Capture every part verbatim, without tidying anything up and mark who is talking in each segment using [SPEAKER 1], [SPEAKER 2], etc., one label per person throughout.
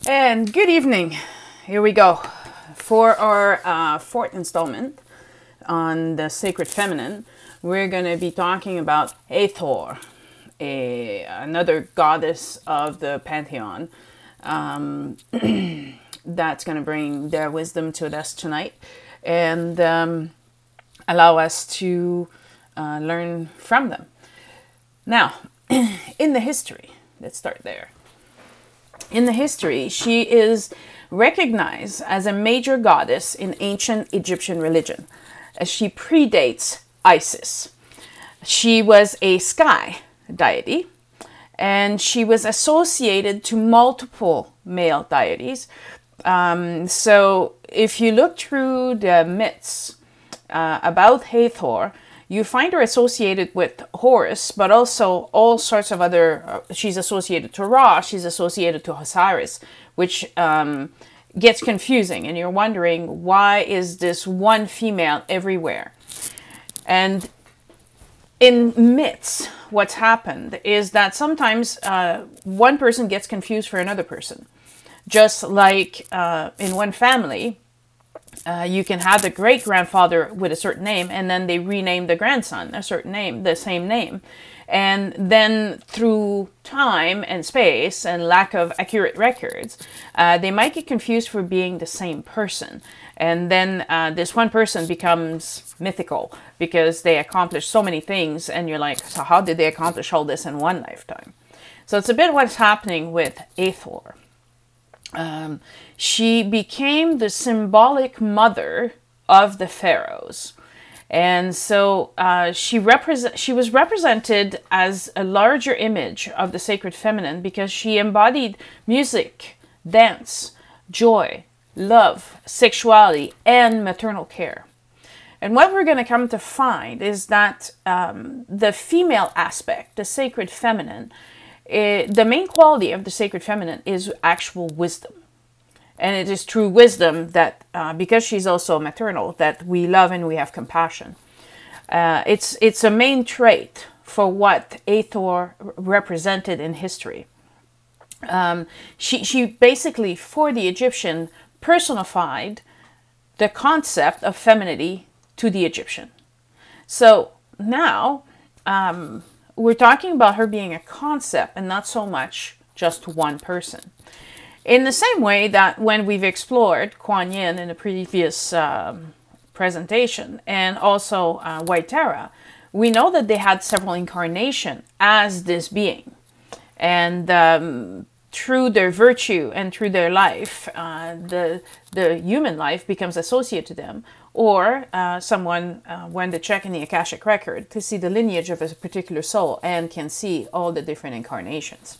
[SPEAKER 1] And good evening. Here we go for our uh, fourth installment on the sacred feminine. We're going to be talking about Hathor, a, another goddess of the pantheon. Um, that's going to bring their wisdom to us tonight and um, allow us to uh, learn from them. Now, in the history, let's start there. In the history, she is recognized as a major goddess in ancient Egyptian religion, as she predates Isis. She was a sky deity, and she was associated to multiple male deities. Um, so if you look through the myths uh, about Hathor, you find her associated with Horus, but also all sorts of other, uh, she's associated to Ra, she's associated to Osiris, which um, gets confusing. And you're wondering, why is this one female everywhere? And in myths, what's happened is that sometimes uh, one person gets confused for another person. Just like uh, in one family, Uh, you can have the great-grandfather with a certain name, and then they rename the grandson a certain name, the same name. And then through time and space and lack of accurate records, uh, they might get confused for being the same person. And then uh, this one person becomes mythical because they accomplish so many things, and you're like, so how did they accomplish all this in one lifetime? So it's a bit what's happening with Hathor. Um, she became the symbolic mother of the pharaohs. And so uh, she represent, she was represented as a larger image of the sacred feminine because she embodied music, dance, joy, love, sexuality, and maternal care. And what we're going to come to find is that um, the female aspect, the sacred feminine, It, the main quality of the sacred feminine is actual wisdom. And it is true wisdom that, uh, because she's also maternal, that we love and we have compassion. Uh, it's, it's a main trait for what Hathor represented in history. Um, she, she basically, for the Egyptian, personified the concept of femininity to the Egyptian. So now, um, we're talking about her being a concept and not so much just one person. In the same way that when we've explored Kuan Yin in a previous um, presentation and also uh, Waitara, we know that they had several incarnations as this being. And um, through their virtue and through their life, uh, the, the human life becomes associated to them. Or uh, someone uh, went to check in the Akashic record to see the lineage of a particular soul and can see all the different incarnations.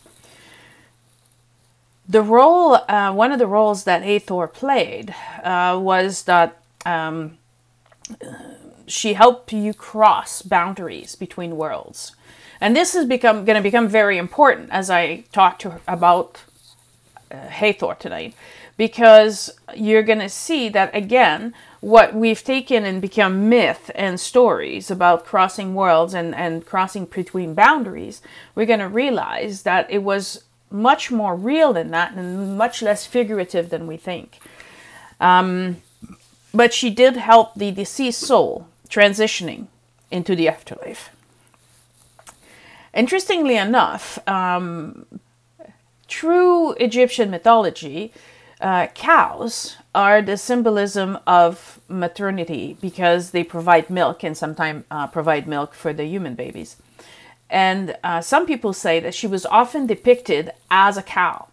[SPEAKER 1] The role, uh, one of the roles that Hathor played uh, was that um, she helped you cross boundaries between worlds. And this is become going to become very important as I talk to her about uh, Hathor tonight, because you're going to see that, again, what we've taken and become myth and stories about crossing worlds and, and crossing between boundaries, we're going to realize that it was much more real than that and much less figurative than we think. Um, but she did help the deceased soul transitioning into the afterlife. Interestingly enough, um, true Egyptian mythology, uh, cows are the symbolism of maternity because they provide milk and sometimes uh, provide milk for the human babies. And uh, some people say that she was often depicted as a cow.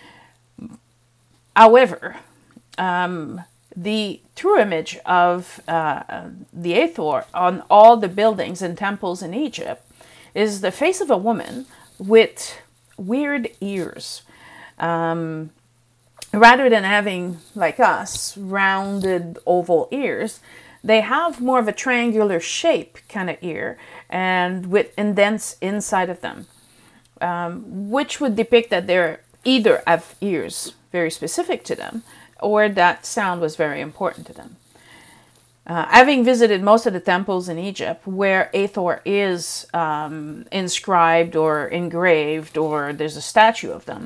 [SPEAKER 1] However, um, the true image of uh, the Hathor on all the buildings and temples in Egypt is the face of a woman with weird ears. Um, rather than having, like us, rounded oval ears, they have more of a triangular shape kind of ear and with indents inside of them, um, which would depict that they're either have ears very specific to them or that sound was very important to them. Uh, having visited most of the temples in Egypt where Hathor is um, inscribed or engraved or there's a statue of them,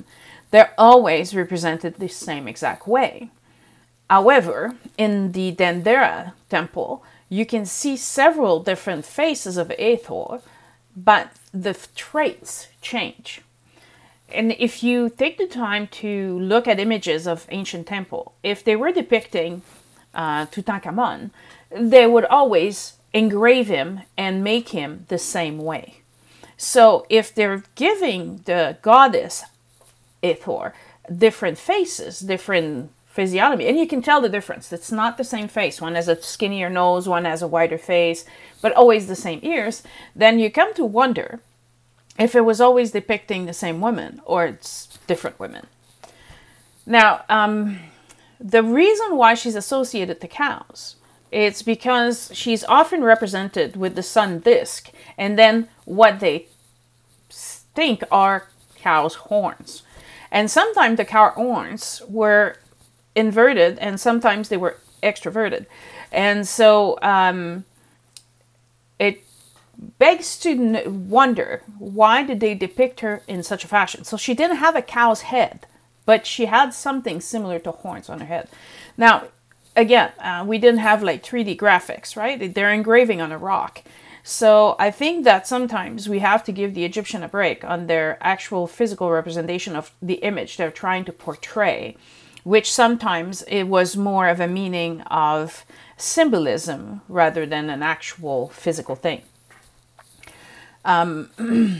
[SPEAKER 1] they're always represented the same exact way. However, in the Dendera temple, you can see several different faces of Hathor, but the traits change. And if you take the time to look at images of ancient temple, if they were depicting uh, Tutankhamun, they would always engrave him and make him the same way. So if they're giving the goddess Hathor different faces, different physiognomy, and you can tell the difference. It's not the same face. One has a skinnier nose, one has a wider face, but always the same ears. Then you come to wonder if it was always depicting the same women or it's different women. Now, um, the reason why she's associated to cows, it's because she's often represented with the sun disk and then what they think are cow's horns. And sometimes the cow horns were inverted and sometimes they were extroverted. And so um, it begs to wonder, why did they depict her in such a fashion? So she didn't have a cow's head, but she had something similar to horns on her head. Now, again, uh, we didn't have like three D graphics, right? They're engraving on a rock. So I think that sometimes we have to give the Egyptian a break on their actual physical representation of the image they're trying to portray, which sometimes it was more of a meaning of symbolism rather than an actual physical thing. Um,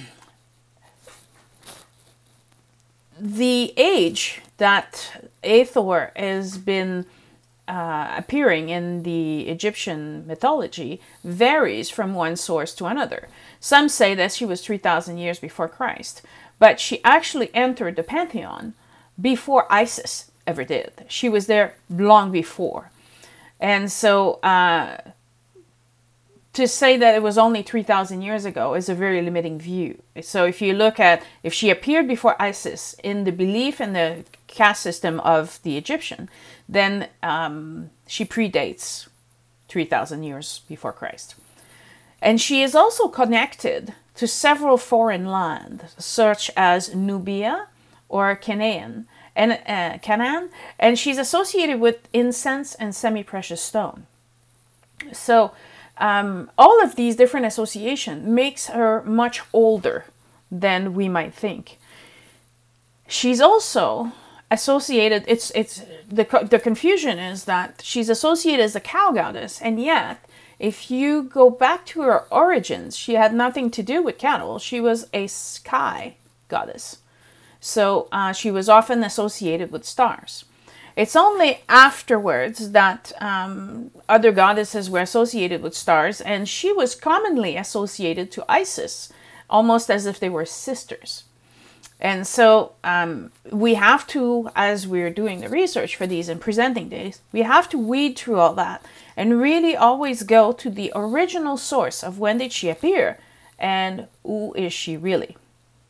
[SPEAKER 1] the age that Hathor has been uh, appearing in the Egyptian mythology varies from one source to another. Some say that she was three thousand years before Christ, but she actually entered the pantheon before Isis ever did. She was there long before. And so uh, to say that it was only three thousand years ago is a very limiting view. So if you look at, if she appeared before Isis in the belief and the caste system of the Egyptian, then um, she predates three thousand years before Christ. And she is also connected to several foreign lands, such as Nubia or Canaan, and uh, Canaan, and she's associated with incense and semi-precious stone. So um, all of these different associations makes her much older than we might think. She's also associated, it's it's the the confusion is that she's associated as a cow goddess, and yet if you go back to her origins, she had nothing to do with cattle. She was a sky goddess. So uh, she was often associated with stars. It's only afterwards that um, other goddesses were associated with stars, and she was commonly associated to Isis, almost as if they were sisters. And so um, we have to, as we're doing the research for these and presenting these, we have to weed through all that and really always go to the original source of when did she appear and who is she really.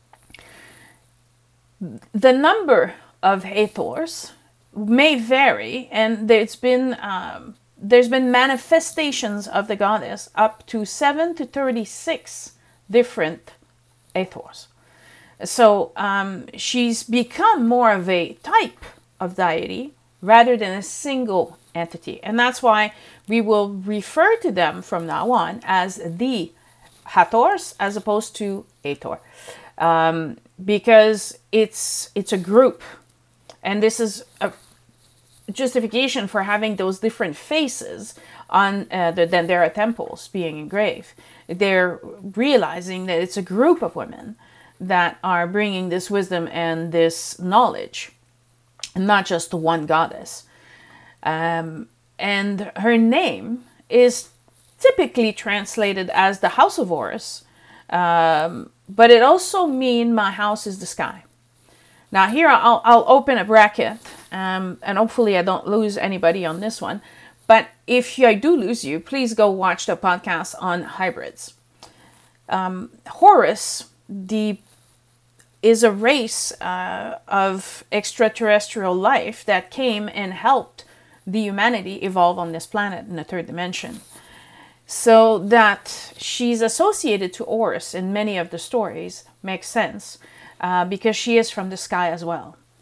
[SPEAKER 1] The number of Hathors may vary, and there's been um, there's been manifestations of the goddess up to seven to thirty-six different Hathors. So um, she's become more of a type of deity rather than a single entity, and that's why we will refer to them from now on as the Hathors as opposed to Hathor. Um, because it's it's a group, and this is a justification for having those different faces on uh, the Dendera temples being engraved. They're realizing that it's a group of women that are bringing this wisdom and this knowledge, not just one goddess. Um, and her name is typically translated as the House of Horus, um, but it also means my house is the sky. Now here I'll, I'll open a bracket, um, and hopefully I don't lose anybody on this one. But if I do lose you, please go watch the podcast on hybrids. Um, Horus, the is a race uh, of extraterrestrial life that came and helped the humanity evolve on this planet in the third dimension. So that she's associated to Horus in many of the stories makes sense uh, because she is from the sky as well.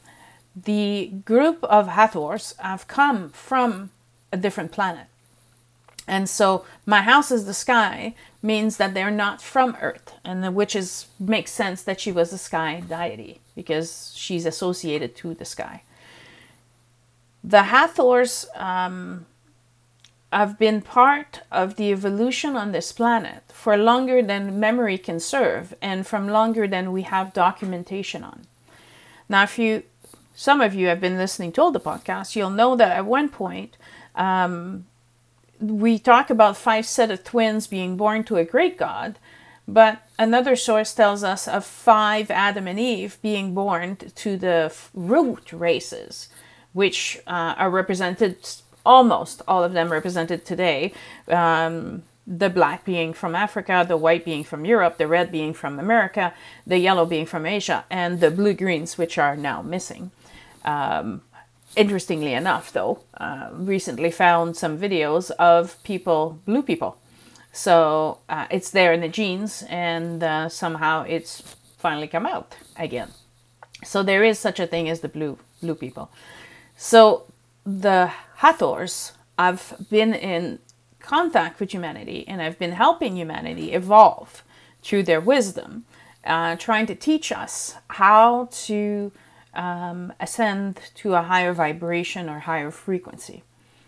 [SPEAKER 1] the group of Hathors have come from a different planet. And so my house is the sky means that they're not from Earth, and which is makes sense that she was a sky deity because she's associated to the sky. The Hathors um, have been part of the evolution on this planet for longer than memory can serve, and from longer than we have documentation on. Now, if you, some of you have been listening to all the podcasts, you'll know that at one point, um, we talk about five set of twins being born to a great God, but another source tells us of five Adam and Eve being born to the root races, which uh, are represented, almost all of them represented today. Um, the black being from Africa, the white being from Europe, the red being from America, the yellow being from Asia, and the blue-greens, which are now missing. Um, Interestingly enough, though, uh, recently found some videos of people, blue people. So uh, it's there in the genes, and uh, somehow it's finally come out again. So there is such a thing as the blue blue people. So the Hathors have been in contact with humanity and have been helping humanity evolve through their wisdom, uh, trying to teach us how to Um, ascend to a higher vibration or higher frequency.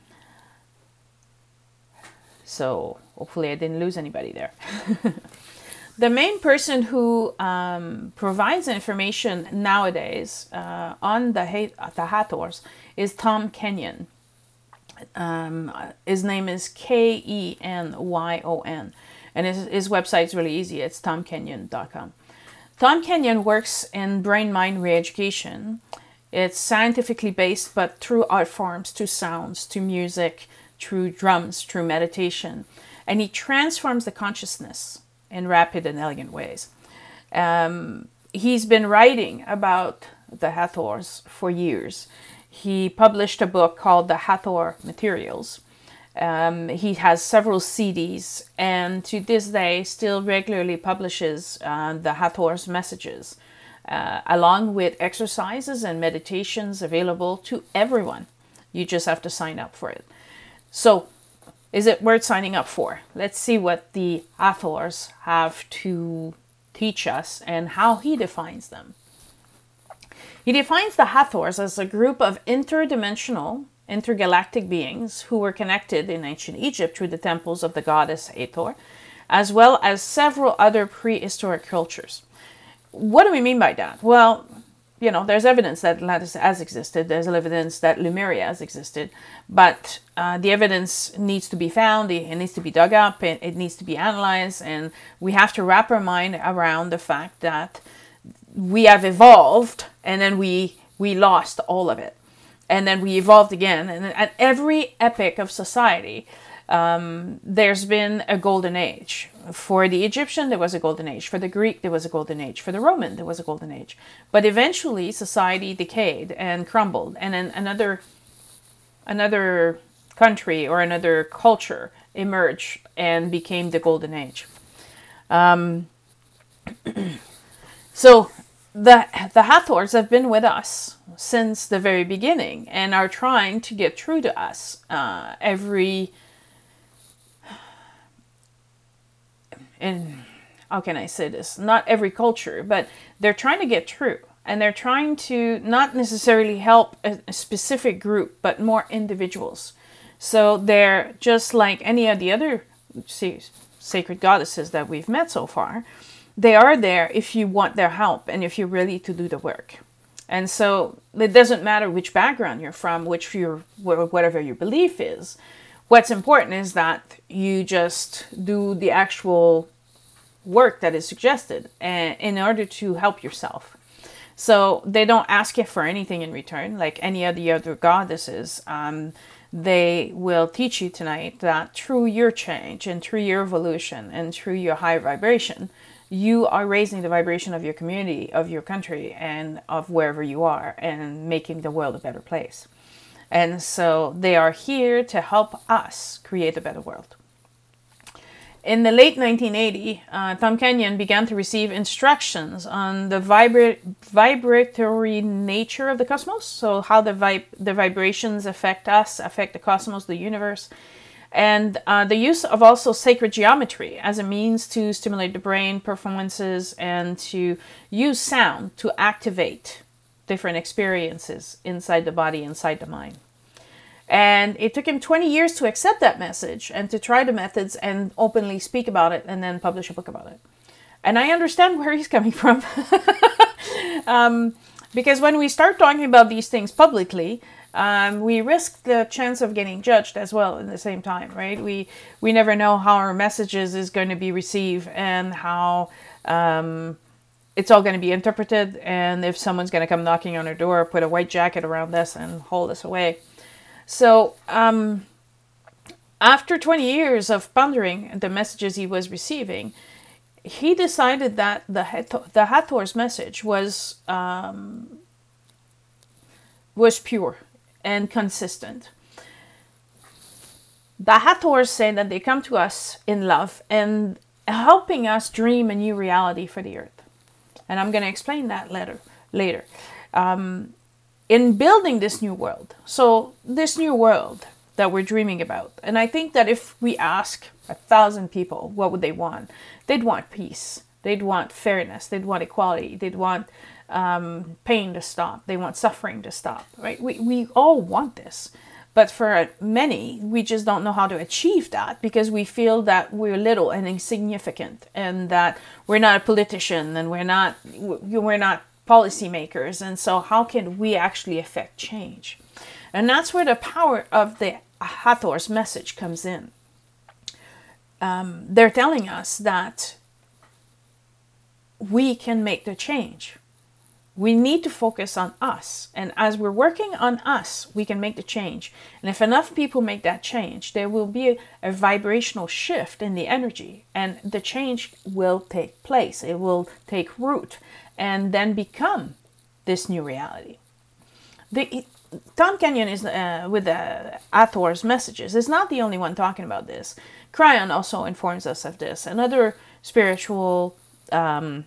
[SPEAKER 1] So hopefully I didn't lose anybody there. The main person who um, provides information nowadays uh, on the, the Hathors is Tom Kenyon. Um, his name is K E N Y O N, and his, his website's really easy. It's tom kenyon dot com. Tom Kenyon works in brain-mind re-education. It's scientifically based, but through art forms, through sounds, through music, through drums, through meditation. And he transforms the consciousness in rapid and elegant ways. Um, he's been writing about the Hathors for years. He published a book called The Hathor Materials. Um, he has several C Ds, and to this day still regularly publishes uh, the Hathor's messages, uh, along with exercises and meditations available to everyone. You just have to sign up for it. So, is it worth signing up for? Let's see what the Hathors have to teach us and how he defines them. He defines the Hathors as a group of interdimensional, intergalactic beings who were connected in ancient Egypt through the temples of the goddess Hathor, as well as several other prehistoric cultures. What do we mean by that? Well, you know, there's evidence that Atlantis has existed, there's evidence that Lemuria has existed, but uh, the evidence needs to be found, it needs to be dug up, it, it needs to be analyzed, and we have to wrap our mind around the fact that we have evolved, and then we, we lost all of it. And then we evolved again. And at every epoch of society, um, there's been a golden age. For the Egyptian, there was a golden age. For the Greek, there was a golden age. For the Roman, there was a golden age. But eventually, society decayed and crumbled. And then another, another country or another culture emerged and became the golden age. Um, so the, the Hathors have been with us since the very beginning and are trying to get through to us. Uh, every, and how can I say this? Not every culture, but they're trying to get through. And they're trying to not necessarily help a, a specific group, but more individuals. So they're just like any of the other sacred goddesses that we've met so far. They are there if you want their help and if you're ready to do the work. And so it doesn't matter which background you're from, which your whatever your belief is. What's important is that you just do the actual work that is suggested in order to help yourself. So they don't ask you for anything in return, like any of the other goddesses. Um, they will teach you tonight that through your change and through your evolution and through your high vibration, you are raising the vibration of your community, of your country, and of wherever you are, and making the world a better place. And so they are here to help us create a better world. in the late nineteen eighty, uh, Tom Kenyon began to receive instructions on the vibra- vibratory nature of the cosmos, so how the, vib- the vibrations affect us, affect the cosmos, the universe, and uh, the use of also sacred geometry as a means to stimulate the brain performances and to use sound to activate different experiences inside the body, inside the mind. And it took him twenty years to accept that message and to try the methods and openly speak about it and then publish a book about it. And I understand where he's coming from. um, because when we start talking about these things publicly, um, we risk the chance of getting judged as well at the same time, right? We we never know how our messages is going to be received and how um, it's all going to be interpreted. And if someone's going to come knocking on our door, put a white jacket around us and hold us away. So, um, after twenty years of pondering the messages he was receiving, he decided that the the Hathor's message was um, was pure and consistent. The Hathors say that they come to us in love and helping us dream a new reality for the earth. And I'm going to explain that later. later. Um, In building this new world, so this new world that we're dreaming about, and I think that if we ask a thousand people what would they want, they'd want peace, they'd want fairness, they'd want equality, they'd want um, pain to stop, they want suffering to stop, right? We, we all want this, but for many, we just don't know how to achieve that because we feel that we're little and insignificant and that we're not a politician and we're not, we're not policymakers, and so how can we actually affect change? And that's where the power of the Hathor's message comes in. Um, they're telling us that we can make the change. We need to focus on us, and as we're working on us, we can make the change. And if enough people make that change, there will be a, a vibrational shift in the energy, and the change will take place. It will take root and then become this new reality. The, Tom Kenyon is uh, with the Hathor's messages is not the only one talking about this. Kryon also informs us of this. Another spiritual, um,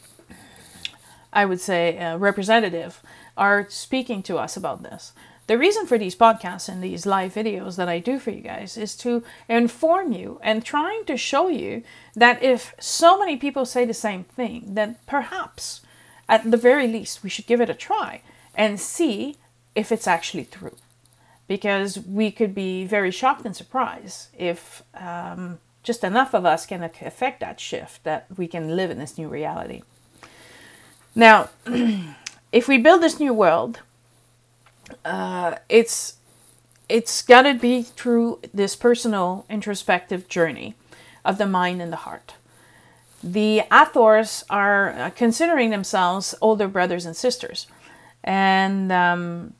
[SPEAKER 1] I would say, uh, representative are speaking to us about this. The reason for these podcasts and these live videos that I do for you guys is to inform you and trying to show you that if so many people say the same thing, then perhaps at the very least we should give it a try and see if it's actually true. Because we could be very shocked and surprised if um, just enough of us can affect that shift, that we can live in this new reality. Now, if we build this new world, Uh, it's it's got to be through this personal introspective journey of the mind and the heart. The Hathors are uh, considering themselves older brothers and sisters, and um,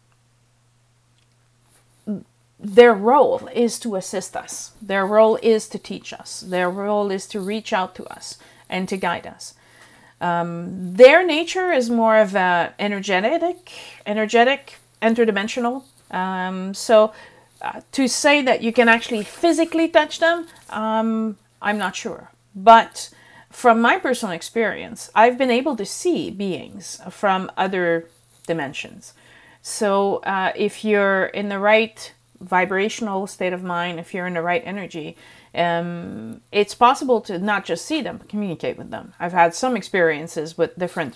[SPEAKER 1] their role is to assist us. Their role is to teach us. Their role is to reach out to us and to guide us. Um, their nature is more of a energetic, energetic, interdimensional. Um, so uh, to say that you can actually physically touch them, um, I'm not sure. But from my personal experience, I've been able to see beings from other dimensions. So uh, if you're in the right vibrational state of mind, if you're in the right energy, um, it's possible to not just see them, but communicate with them. I've had some experiences with different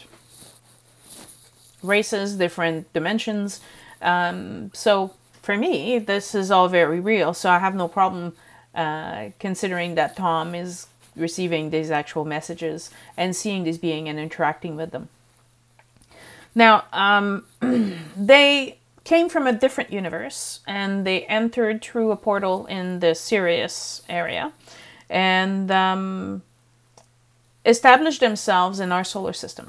[SPEAKER 1] races, different dimensions. Um, so for me, this is all very real. So I have no problem uh, considering that Tom is receiving these actual messages and seeing this being and interacting with them. Now, um, they came from a different universe and they entered through a portal in the Sirius area and um, established themselves in our solar system.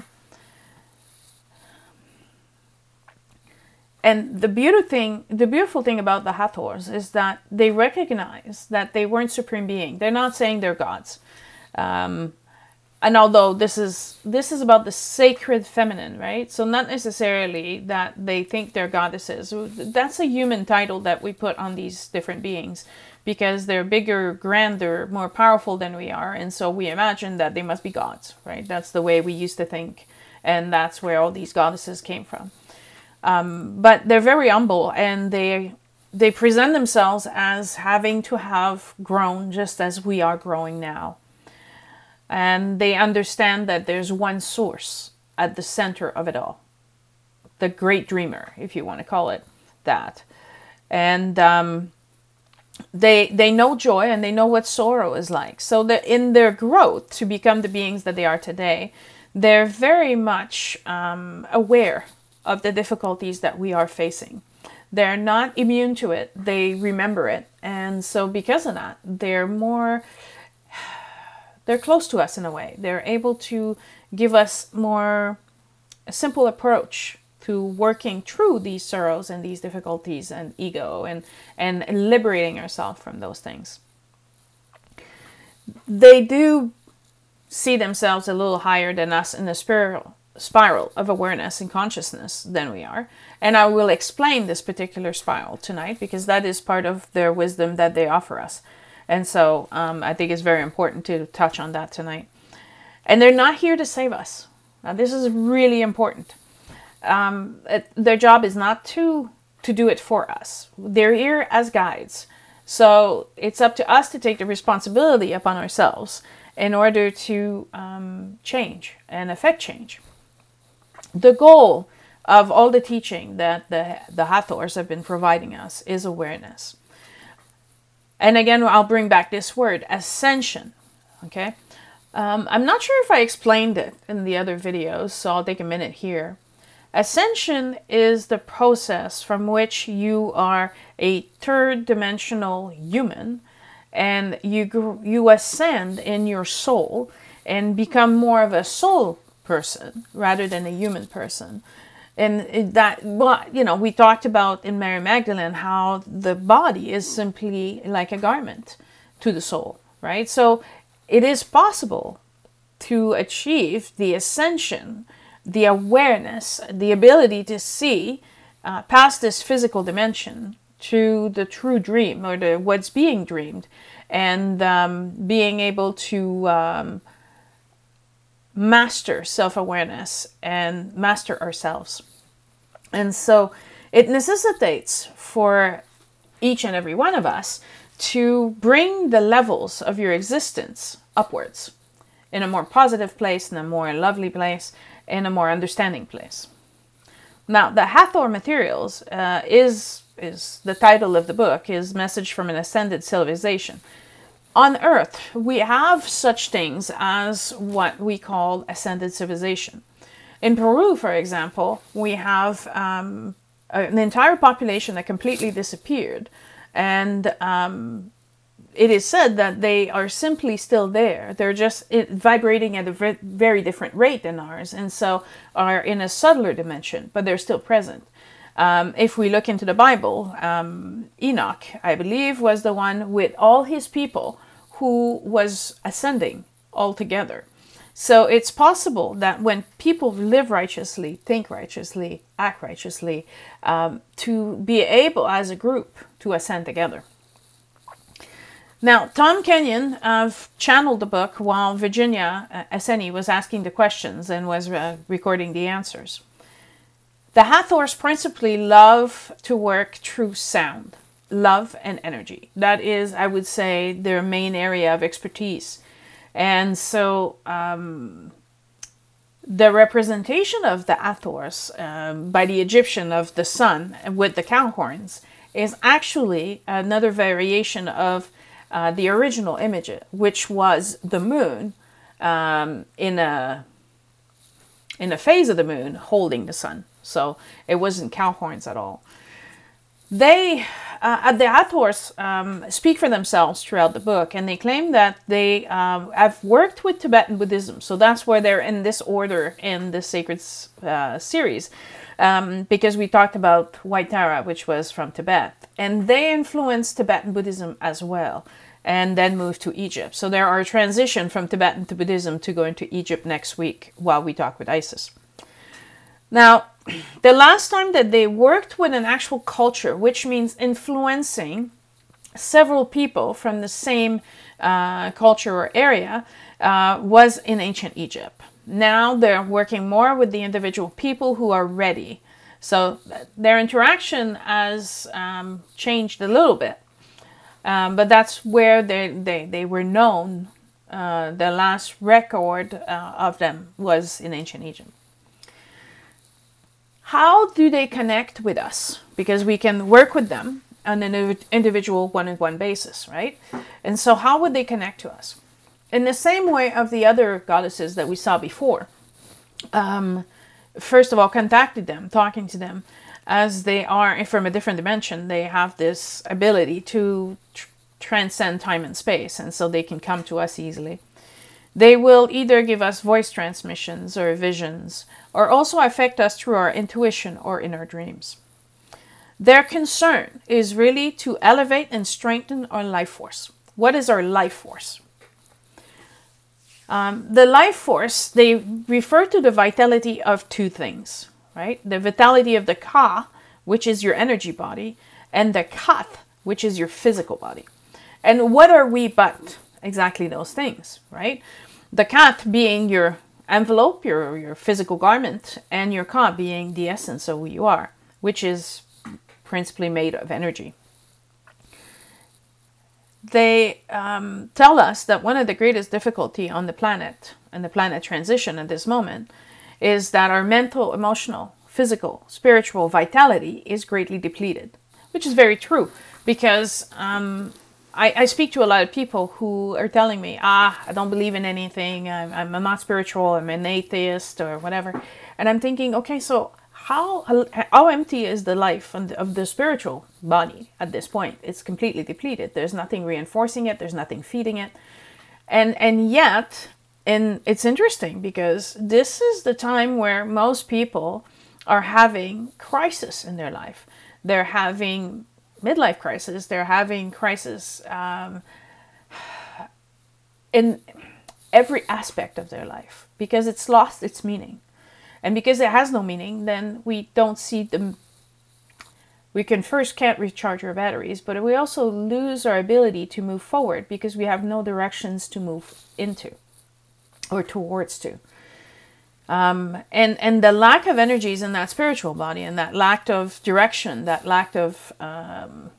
[SPEAKER 1] And the beautiful thing, the beautiful thing about the Hathors is that they recognize that they weren't supreme being. They're not saying they're gods. Um, and although this is this is about the sacred feminine, right? So not necessarily that they think they're goddesses. That's a human title that we put on these different beings because they're bigger, grander, more powerful than we are, and so we imagine that they must be gods, right? That's the way we used to think, and that's where all these goddesses came from. Um, but they're very humble, and they they present themselves as having to have grown just as we are growing now. And they understand that there's one source at the center of it all. The great dreamer, if you want to call it that. And um, they they know joy and they know what sorrow is like. So that in their growth to become the beings that they are today, they're very much um, aware of the difficulties that we are facing. They're not immune to it. They remember it. And so because of that, they're more... They're close to us in a way. They're able to give us more a simple approach to working through these sorrows and these difficulties and ego and, and liberating ourselves from those things. They do see themselves a little higher than us in the spiral, spiral of awareness and consciousness than we are. And I will explain this particular spiral tonight because that is part of their wisdom that they offer us. And so um, I think it's very important to touch on that tonight. And they're not here to save us. Now, this is really important. Um, it, their job is not to, to do it for us. They're here as guides. So it's up to us to take the responsibility upon ourselves in order to um, change and affect change. The goal of all the teaching that the, the Hathors have been providing us is awareness. And again, I'll bring back this word, ascension, okay? Um, I'm not sure if I explained it in the other videos, so I'll take a minute here. Ascension is the process from which you are a third-dimensional human, and you, you ascend in your soul and become more of a soul person rather than a human person. And that, well, you know, we talked about in Mary Magdalene how the body is simply like a garment to the soul, right? So it is possible to achieve the ascension, the awareness, the ability to see uh, past this physical dimension to the true dream or the what's being dreamed, and um, being able to um, master self-awareness and master ourselves. And so it necessitates for each and every one of us to bring the levels of your existence upwards in a more positive place, in a more lovely place, in a more understanding place. Now, the Hathor Materials uh, is, is the title of the book, is Message from an Ascended Civilization. On Earth, we have such things as what we call ascended civilization. In Peru, for example, we have um, an entire population that completely disappeared. And um, it is said that they are simply still there. They're just it, vibrating at a very different rate than ours, and so are in a subtler dimension, but they're still present. Um, if we look into the Bible, um, Enoch, I believe, was the one with all his people who was ascending altogether. So it's possible that when people live righteously, think righteously, act righteously, um, to be able as a group to ascend together. Now, Tom Kenyon uh, channeled the book while Virginia uh, Esseni was asking the questions and was uh, recording the answers. The Hathors principally love to work through sound, love and energy. That is, I would say, their main area of expertise. And so um, the representation of the Hathors um, by the Egyptian of the sun with the cow horns is actually another variation of uh, the original image, which was the moon um, in a in a phase of the moon holding the sun. So it wasn't cow horns at all. They, uh, the Hathors, um, speak for themselves throughout the book, and they claim that they um, have worked with Tibetan Buddhism. So that's why they're in this order in the Sacred uh, series, um, because we talked about White Tara, which was from Tibet, and they influenced Tibetan Buddhism as well. and then moved to Egypt. So there are transition from Tibetan to Buddhism to going to Egypt next week while we talk with Isis. Now, the last time that they worked with an actual culture, which means influencing several people from the same uh, culture or area, uh, was in ancient Egypt. Now they're working more with the individual people who are ready. So their interaction has um, changed a little bit. Um, but that's where they, they, they were known. Uh, the last record uh, of them was in ancient Egypt. How do they connect with us? Because we can work with them on an individual one-on-one basis, right? And so how would they connect to us? In the same way of the other goddesses that we saw before. Um, first of all, contacted them, talking to them. As they are from a different dimension, they have this ability to tr- transcend time and space, and so they can come to us easily. They will either give us voice transmissions or visions, or also affect us through our intuition or in our dreams. Their concern is really to elevate and strengthen our life force. What is our life force? Um, the life force, they refer to the vitality of two things, right? The vitality of the Ka, which is your energy body, and the Kath, which is your physical body. And what are we but exactly those things, right? The Kath being your envelope, your, your physical garment, and your Ka being the essence of who you are, which is principally made of energy. They um, tell us that one of the greatest difficulty on the planet, and the planet transition at this moment, is that our mental, emotional, physical, spiritual vitality is greatly depleted, which is very true, because um, I, I speak to a lot of people who are telling me, ah, I don't believe in anything, I'm, I'm not spiritual, I'm an atheist, or whatever. And I'm thinking, okay, so how how empty is the life of the spiritual body at this point? It's completely depleted. There's nothing reinforcing it, there's nothing feeding it. And, and yet, and it's interesting because this is the time where most people are having crisis in their life. They're having midlife crisis. They're having crisis um, in every aspect of their life because it's lost its meaning. And because it has no meaning, then we don't see them. We can first can't recharge our batteries, but we also lose our ability to move forward because we have no directions to move into or towards to. Um, and, and the lack of energies in that spiritual body and that lack of direction, that lack of um,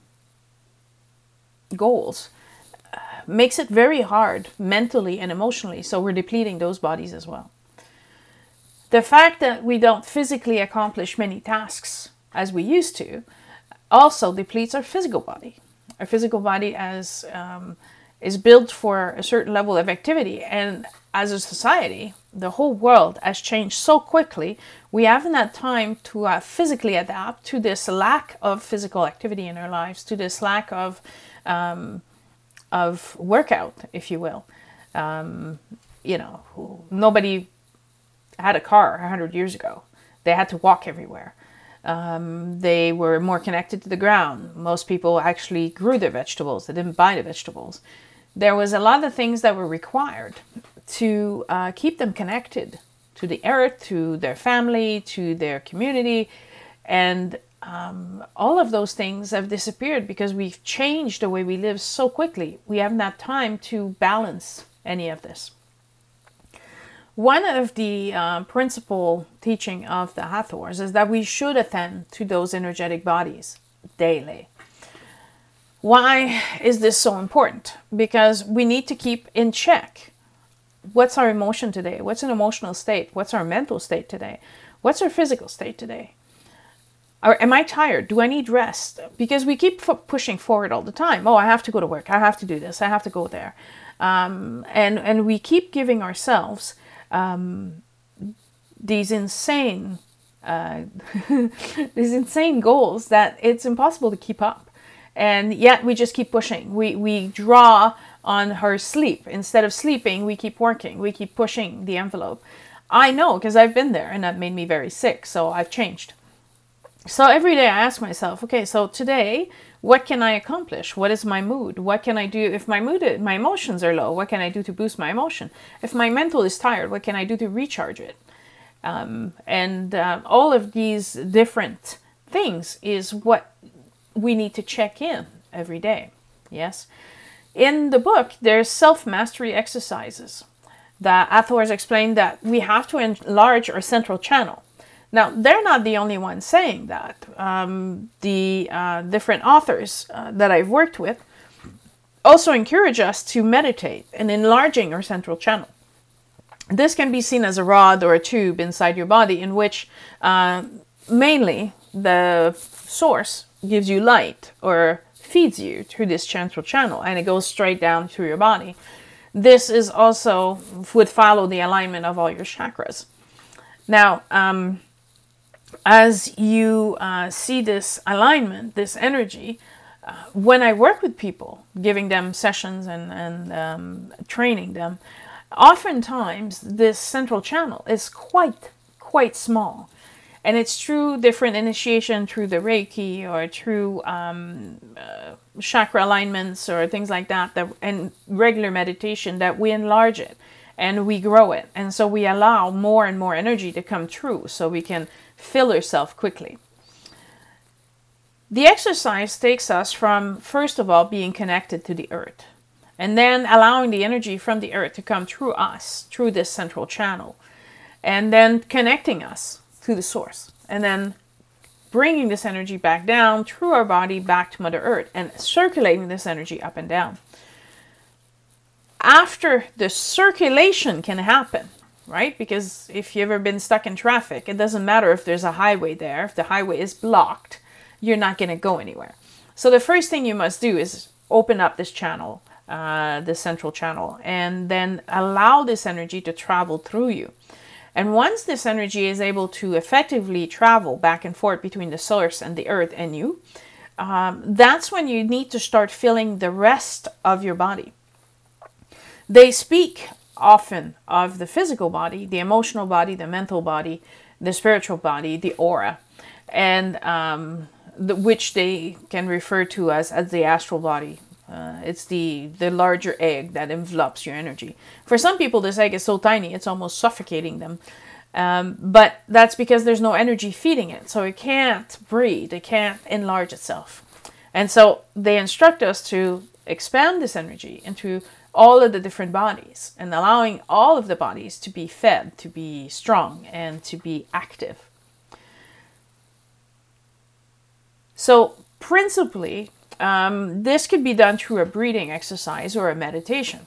[SPEAKER 1] goals, uh, makes it very hard mentally and emotionally. So we're depleting those bodies as well. The fact that we don't physically accomplish many tasks as we used to also depletes our physical body. Our physical body as um, is built for a certain level of activity, and as a society, the whole world has changed so quickly, we haven't had time to uh, physically adapt to this lack of physical activity in our lives, to this lack of um, of workout, if you will. Um, you know, nobody had a car a hundred years ago. They had to walk everywhere. Um, they were more connected to the ground. Most people actually grew their vegetables. They didn't buy the vegetables. There was a lot of things that were required to uh, keep them connected to the earth, to their family, to their community. And um, all of those things have disappeared because we've changed the way we live so quickly. We haven't had time to balance any of this. One of the uh, principal teaching of the Hathors is that we should attend to those energetic bodies daily. Why is this so important? Because we need to keep in check. What's our emotion today? What's an emotional state? What's our mental state today? What's our physical state today? Or am I tired? Do I need rest? Because we keep f- pushing forward all the time. Oh, I have to go to work. I have to do this. I have to go there. Um, and, and we keep giving ourselves um, these insane, uh, these insane goals that it's impossible to keep up. And yet we just keep pushing. We, we draw on her sleep. Instead of sleeping, we keep working. We keep pushing the envelope. I know because I've been there and that made me very sick. So I've changed. So every day I ask myself, okay, so today, what can I accomplish? What is my mood? What can I do if my mood, my emotions are low? What can I do to boost my emotion? If my mental is tired, what can I do to recharge it? Um, and uh, all of these different things is what we need to check in every day. Yes. In the book, there's self-mastery exercises that authors explain that we have to enlarge our central channel. Now, they're not the only ones saying that. Um, the uh, different authors uh, that I've worked with also encourage us to meditate in enlarging our central channel. This can be seen as a rod or a tube inside your body in which uh, mainly the source gives you light or feeds you through this central channel, and it goes straight down through your body. This is also would follow the alignment of all your chakras. Now, um, as you uh, see this alignment, this energy, uh, when I work with people, giving them sessions and, and um, training them, oftentimes this central channel is quite, quite small. And it's through different initiation, through the Reiki or through um, uh, chakra alignments or things like that, that, and regular meditation, that we enlarge it and we grow it. And so we allow more and more energy to come through so we can fill ourselves quickly. The exercise takes us from, first of all, being connected to the earth, and then allowing the energy from the earth to come through us, through this central channel, and then connecting us to the source, and then bringing this energy back down through our body back to Mother Earth and circulating this energy up and down. After the circulation can happen, right? Because if you've ever been stuck in traffic, it doesn't matter if there's a highway there. If the highway is blocked, you're not going to go anywhere. So the first thing you must do is open up this channel, uh, the central channel, and then allow this energy to travel through you. And once this energy is able to effectively travel back and forth between the source and the earth and you, um, that's when you need to start filling the rest of your body. They speak often of the physical body, the emotional body, the mental body, the spiritual body, the aura, and um, the, which they can refer to as, as the astral body. Uh, it's the, the larger egg that envelops your energy. For some people, this egg is so tiny, it's almost suffocating them. Um, but that's because there's no energy feeding it. So it can't breathe. It can't enlarge itself. And so they instruct us to expand this energy into all of the different bodies and allowing all of the bodies to be fed, to be strong, and to be active. So principally, Um, this could be done through a breathing exercise or a meditation.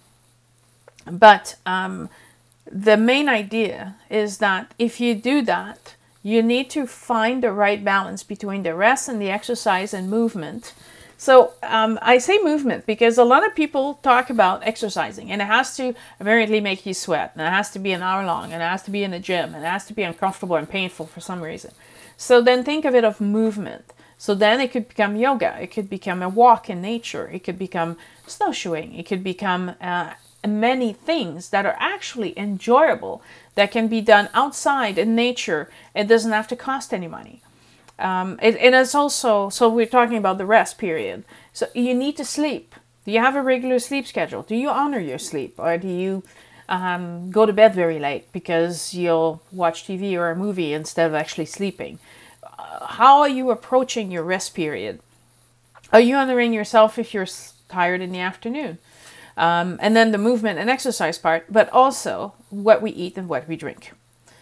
[SPEAKER 1] But um, the main idea is that if you do that, you need to find the right balance between the rest and the exercise and movement. So um, I say movement because a lot of people talk about exercising, and it has to apparently make you sweat, and it has to be an hour long, and it has to be in a gym, and it has to be uncomfortable and painful for some reason. So then think of it of movement. So then it could become yoga, it could become a walk in nature, it could become snowshoeing, it could become uh, many things that are actually enjoyable, that can be done outside in nature. It doesn't have to cost any money. Um, it, and it's also, so we're talking about the rest period. So you need to sleep. Do you have a regular sleep schedule? Do you honor your sleep? Or do you um, go to bed very late because you'll watch T V or a movie instead of actually sleeping? How are you approaching your rest period? Are you honoring yourself if you're tired in the afternoon? Um, and then the movement and exercise part, but also what we eat and what we drink.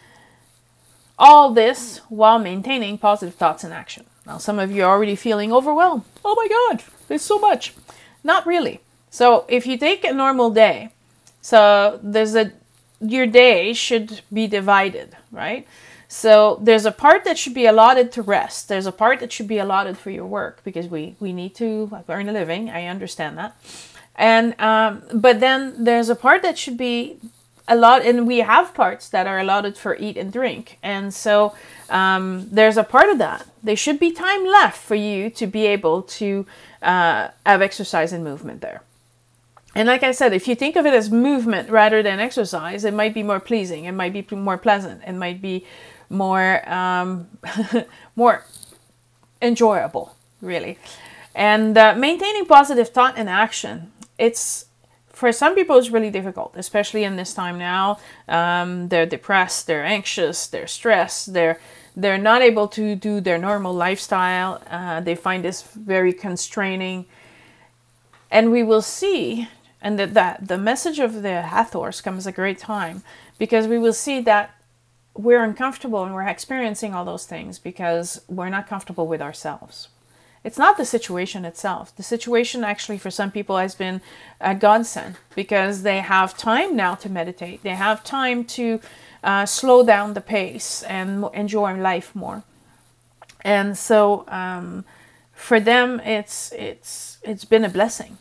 [SPEAKER 1] All this while maintaining positive thoughts and action. Now, some of you are already feeling overwhelmed. Oh my God, there's so much. Not really. So if you take a normal day, so there's a, your day should be divided, right? So there's a part that should be allotted to rest. There's a part that should be allotted for your work because we, we need to earn a living. I understand that. And um, but then there's a part that should be allotted, and we have parts that are allotted for eat and drink. And so um, there's a part of that. There should be time left for you to be able to uh, have exercise and movement there. And like I said, if you think of it as movement rather than exercise, it might be more pleasing. It might be more pleasant. It might be more um, more enjoyable, really. And uh, maintaining positive thought and action, it's for some people it's really difficult, especially in this time now. Um, they're depressed, they're anxious, they're stressed, they're they're not able to do their normal lifestyle. Uh, they find this very constraining. And we will see, and that, that the message of the Hathors comes at a great time, because we will see that we're uncomfortable and we're experiencing all those things because we're not comfortable with ourselves. It's not the situation itself. The situation actually for some people has been a godsend because they have time now to meditate. They have time to uh, slow down the pace and enjoy life more. And so um, for them, it's it's it's been a blessing.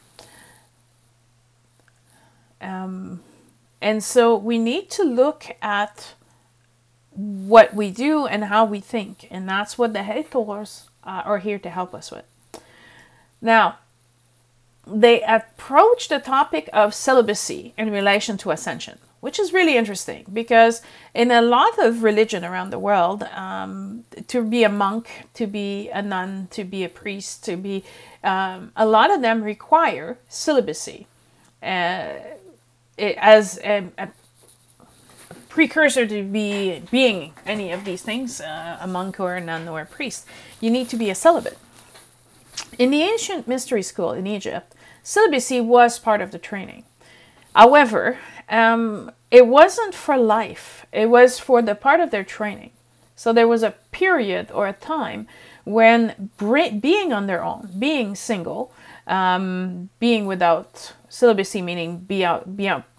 [SPEAKER 1] Um, and so we need to look at what we do and how we think, and that's what the Hathors uh, are here to help us with. Now, they approach the topic of celibacy in relation to ascension, which is really interesting because in a lot of religion around the world, um, to be a monk, to be a nun, to be a priest, to be um, a lot of them require celibacy uh, it, as a, a precursor to be being any of these things, uh, a monk or a nun or a priest. You need to be a celibate. In the ancient mystery school in Egypt, celibacy was part of the training. However, um, it wasn't for life. It was for the part of their training. So there was a period or a time when being on their own, being single, um, being without celibacy, meaning be out, be out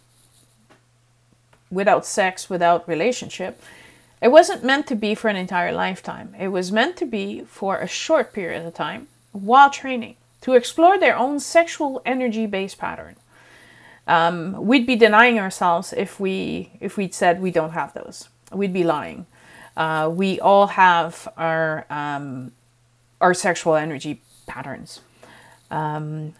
[SPEAKER 1] without sex, without relationship, it wasn't meant to be for an entire lifetime. It was meant to be for a short period of time while training to explore their own sexual energy-based pattern. Um, we'd be denying ourselves if we if we'd said we don't have those. We'd be lying. Uh, we all have our um, our sexual energy patterns. Um,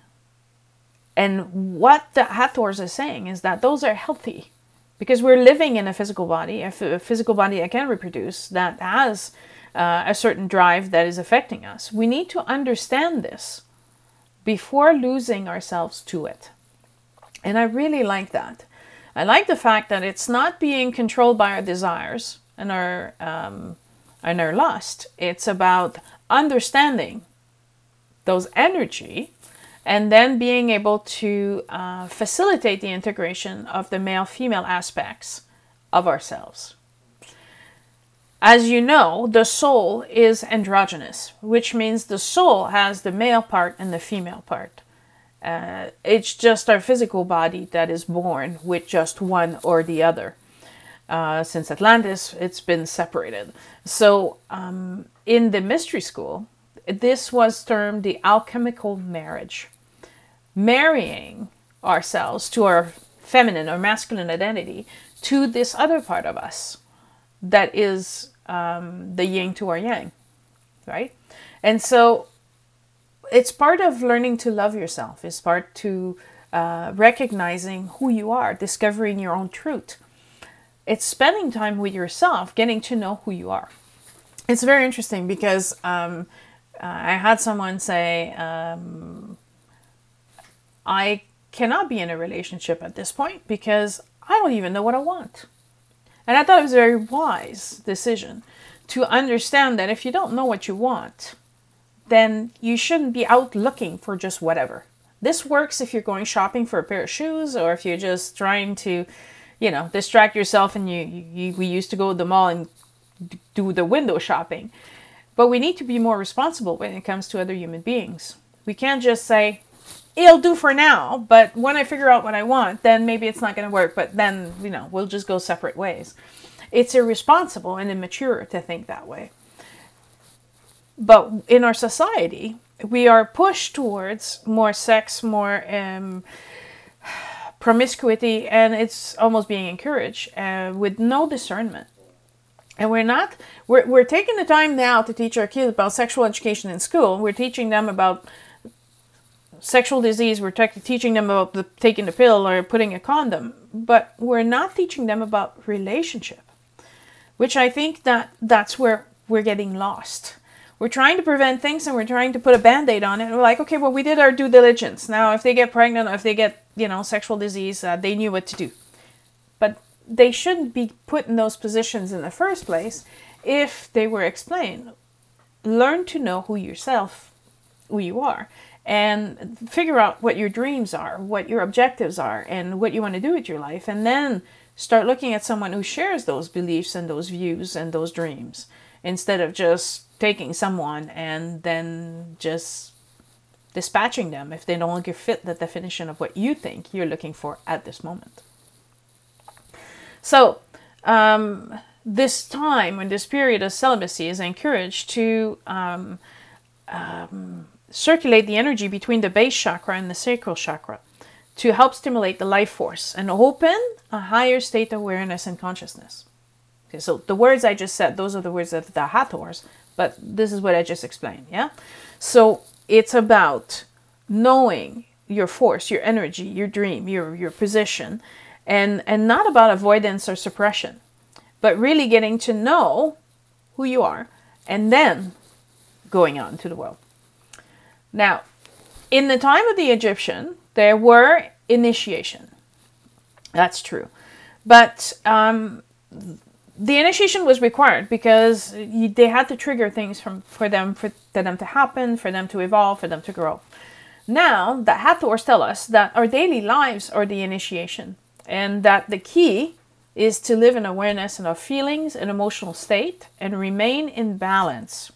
[SPEAKER 1] and what the Hathors is saying is that those are healthy because we're living in a physical body, a, a physical body that can reproduce, that has uh, a certain drive that is affecting us. We need to understand this before losing ourselves to it. And I really like that. I like the fact that it's not being controlled by our desires and our um, and our lust. It's about understanding those energy and then being able to uh, facilitate the integration of the male-female aspects of ourselves. As you know, the soul is androgynous, which means the soul has the male part and the female part. Uh, it's just our physical body that is born with just one or the other. Uh, since Atlantis, it's been separated. So um, in the mystery school, this was termed the alchemical marriage. Marrying ourselves to our feminine or masculine identity to this other part of us that is um, the yin to our yang, right? And so it's part of learning to love yourself. It's part to uh, recognizing who you are, discovering your own truth. It's spending time with yourself, getting to know who you are. It's very interesting because um, uh, I had someone say, um, I cannot be in a relationship at this point because I don't even know what I want. And I thought it was a very wise decision to understand that if you don't know what you want, then you shouldn't be out looking for just whatever. This works if you're going shopping for a pair of shoes or if you're just trying to, you know, distract yourself and you, you we used to go to the mall and do the window shopping. But we need to be more responsible when it comes to other human beings. We can't just say, it'll do for now, but when I figure out what I want, then maybe it's not going to work, but then, you know, we'll just go separate ways. It's irresponsible and immature to think that way. But in our society, we are pushed towards more sex, more um, promiscuity, and it's almost being encouraged uh, with no discernment. And we're not, we're, we're taking the time now to teach our kids about sexual education in school. We're teaching them about sexual disease. We're te- teaching them about the, taking the pill or putting a condom. But we're not teaching them about relationship, which I think that that's where we're getting lost.
[SPEAKER 2] we're trying to prevent things and we're trying to put a band-aid on it. And we're like, okay, well, we did our due diligence. Now, if they get pregnant or if they get, you know, sexual disease, uh, they knew what to do. But they shouldn't be put in those positions in the first place if they were explained. Learn to know who yourself, who you are, and figure out what your dreams are, what your objectives are, and what you want to do with your life. And then start looking at someone who shares those beliefs and those views and those dreams, instead of just taking someone and then just dispatching them if they no longer fit the definition of what you think you're looking for at this moment. So, um, this time, when this period of celibacy, is encouraged to um, um, circulate the energy between the base chakra and the sacral chakra to help stimulate the life force and open a higher state of awareness and consciousness. Okay, so the words I just said, those are the words of the Hathors, but this is what I just explained, yeah? So it's about knowing your force, your energy, your dream, your, your position, and, and not about avoidance or suppression, but really getting to know who you are and then going out into the world. Now, in the time of the Egyptian, there were initiation. That's true. But um, the initiation was required because they had to trigger things from, for them for, for them to happen, for them to evolve, for them to grow. Now, the Hathors tell us that our daily lives are the initiation, and that the key is to live in awareness in our feelings and emotional state and remain in balance.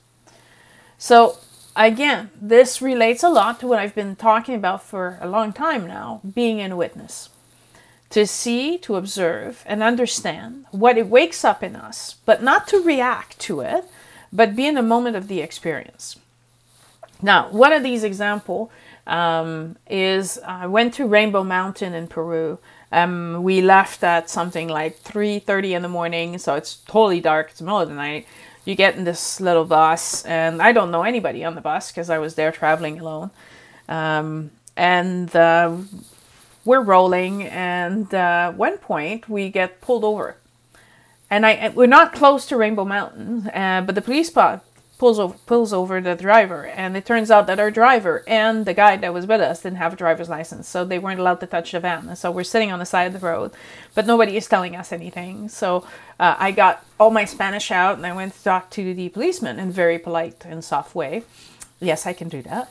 [SPEAKER 2] So, again, this relates a lot to what I've been talking about for a long time now, being in witness. To see, to observe, and understand what it wakes up in us, but not to react to it, but be in the moment of the experience. Now, one of these examples um, is I went to Rainbow Mountain in Peru. Um, we left at something like three thirty in the morning, so it's totally dark. It's the middle of the night. You get in this little bus, and I don't know anybody on the bus because I was there traveling alone. Um, and uh, we're rolling, and uh, at one point we get pulled over. And I we're not close to Rainbow Mountain, uh, but the police spot pulls over, pulls over the driver, and it turns out that our driver and the guy that was with us didn't have a driver's license, so they weren't allowed to touch the van. And so we're sitting on the side of the road, but nobody is telling us anything. So uh, I got all my Spanish out, and I went to talk to the policeman in a very polite and soft way. Yes, I can do that.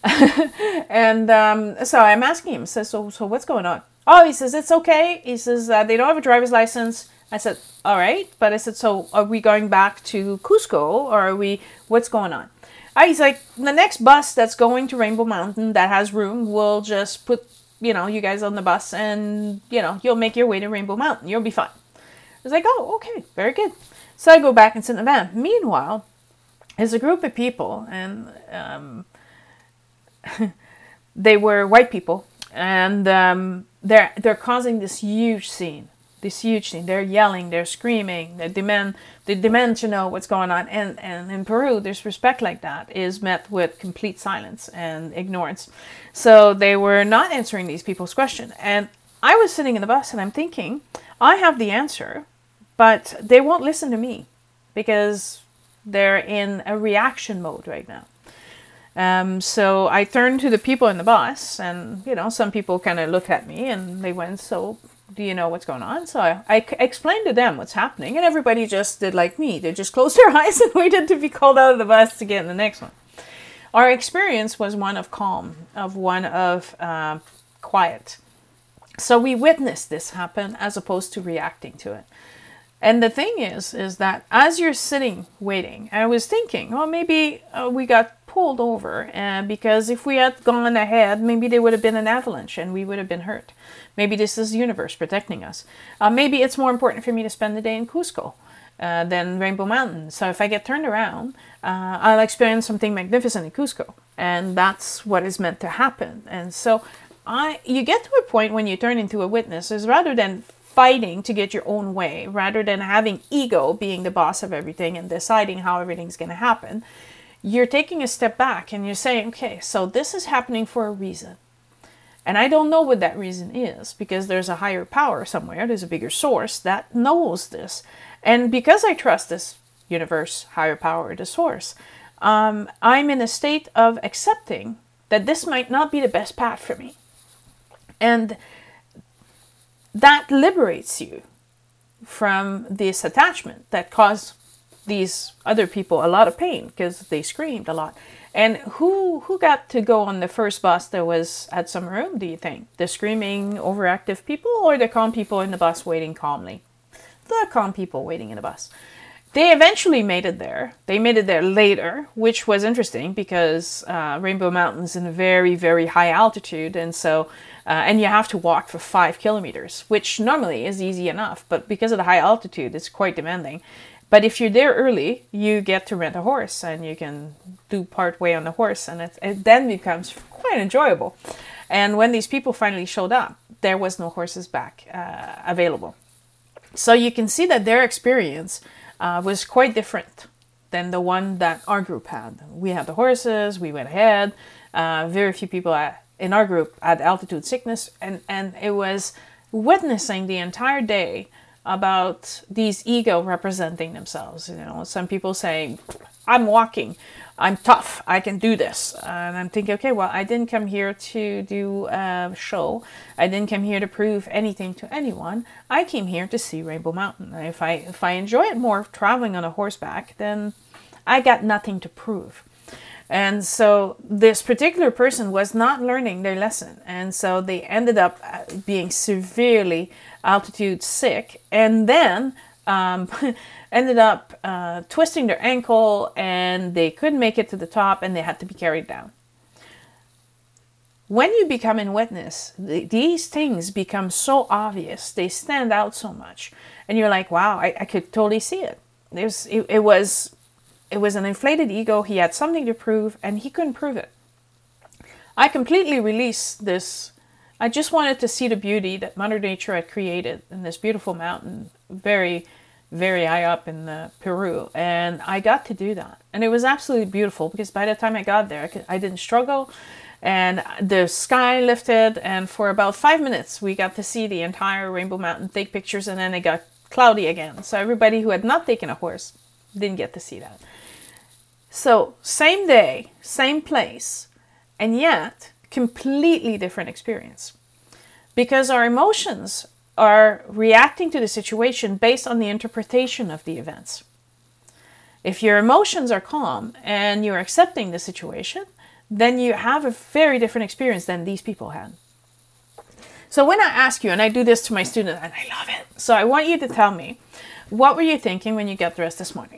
[SPEAKER 2] and um, so I'm asking him, so, so, so what's going on? Oh, he says, it's okay. He says, uh, they don't have a driver's license. I said, all right. But I said, so are we going back to Cusco, or are we, what's going on? Uh, he's like, the next bus that's going to Rainbow Mountain that has room will just put, you know, you guys on the bus, and, you know, you'll make your way to Rainbow Mountain. You'll be fine. I was like, oh, okay, very good. So I go back and sit in the van. Meanwhile, there's a group of people, and um, they were white people, and um, they're they're causing this huge scene, this huge scene. They're yelling, they're screaming, they demand they demand to know what's going on. And and in Peru, disrespect like that is met with complete silence and ignorance. So they were not answering these people's question. And I was sitting in the bus, and I'm thinking, I have the answer, but they won't listen to me because they're in a reaction mode right now. Um, so I turned to the people in the bus, and, you know, some people kind of looked at me, and they went, so do you know what's going on? So I, I explained to them what's happening, and everybody just did like me. They just closed their eyes and waited to be called out of the bus to get in the next one. Our experience was one of calm, of one of uh, quiet. So we witnessed this happen as opposed to reacting to it. And the thing is, is that as you're sitting waiting, I was thinking, well, maybe uh, we got pulled over uh, because if we had gone ahead, maybe there would have been an avalanche and we would have been hurt. Maybe this is the universe protecting us. Uh, maybe it's more important for me to spend the day in Cusco uh, than Rainbow Mountain. So if I get turned around, uh, I'll experience something magnificent in Cusco. And that's what is meant to happen. And so I, you get to a point when you turn into a witness is rather than fighting to get your own way, rather than having ego being the boss of everything and deciding how everything's going to happen, you're taking a step back and you're saying, okay, so this is happening for a reason. And I don't know what that reason is, because there's a higher power somewhere, there's a bigger source that knows this. And because I trust this universe, higher power, the source, um, I'm in a state of accepting that this might not be the best path for me. And that liberates you from this attachment that caused these other people a lot of pain because they screamed a lot. And who who got to go on the first bus that was at some room, do you think? The screaming, overactive people or the calm people in the bus waiting calmly? The calm people waiting in the bus. They eventually made it there. They made it there later, which was interesting because uh, Rainbow Mountain's in a very, very high altitude. And so, uh, and you have to walk for five kilometers, which normally is easy enough. But because of the high altitude, it's quite demanding. But if you're there early, you get to rent a horse and you can do part way on the horse. And it, it then becomes quite enjoyable. And when these people finally showed up, there was no horses back uh, available. So you can see that their experience uh, was quite different than the one that our group had. We had the horses, we went ahead. Uh, very few people at, in our group had altitude sickness. And, and it was witnessing the entire day about these ego representing themselves. You know, some people saying, I'm walking, I'm tough, I can do this. And I'm thinking, okay, well, I didn't come here to do a show. I didn't come here to prove anything to anyone. I came here to see Rainbow Mountain. If I, if I enjoy it more traveling on a horseback, then I got nothing to prove. And so this particular person was not learning their lesson. And so they ended up being severely altitude sick and then um, ended up uh, twisting their ankle and they couldn't make it to the top and they had to be carried down. When you become in witness, th- these things become so obvious. They stand out so much. And you're like, wow, I, I could totally see it. It was, it, it was... It was an inflated ego. He had something to prove and he couldn't prove it. I completely released this. I just wanted to see the beauty that Mother Nature had created in this beautiful mountain, very, very high up in uh, Peru. And I got to do that. And it was absolutely beautiful because by the time I got there, I, could, I didn't struggle. And the sky lifted. And for about five minutes, we got to see the entire Rainbow Mountain, take pictures, and then it got cloudy again. So everybody who had not taken a horse didn't get to see that. So, same day, same place, and yet completely different experience. Because our emotions are reacting to the situation based on the interpretation of the events. If your emotions are calm and you're accepting the situation, then you have a very different experience than these people had. So when I ask you, and I do this to my students, and I love it, so I want you to tell me, what were you thinking when you got dressed this morning?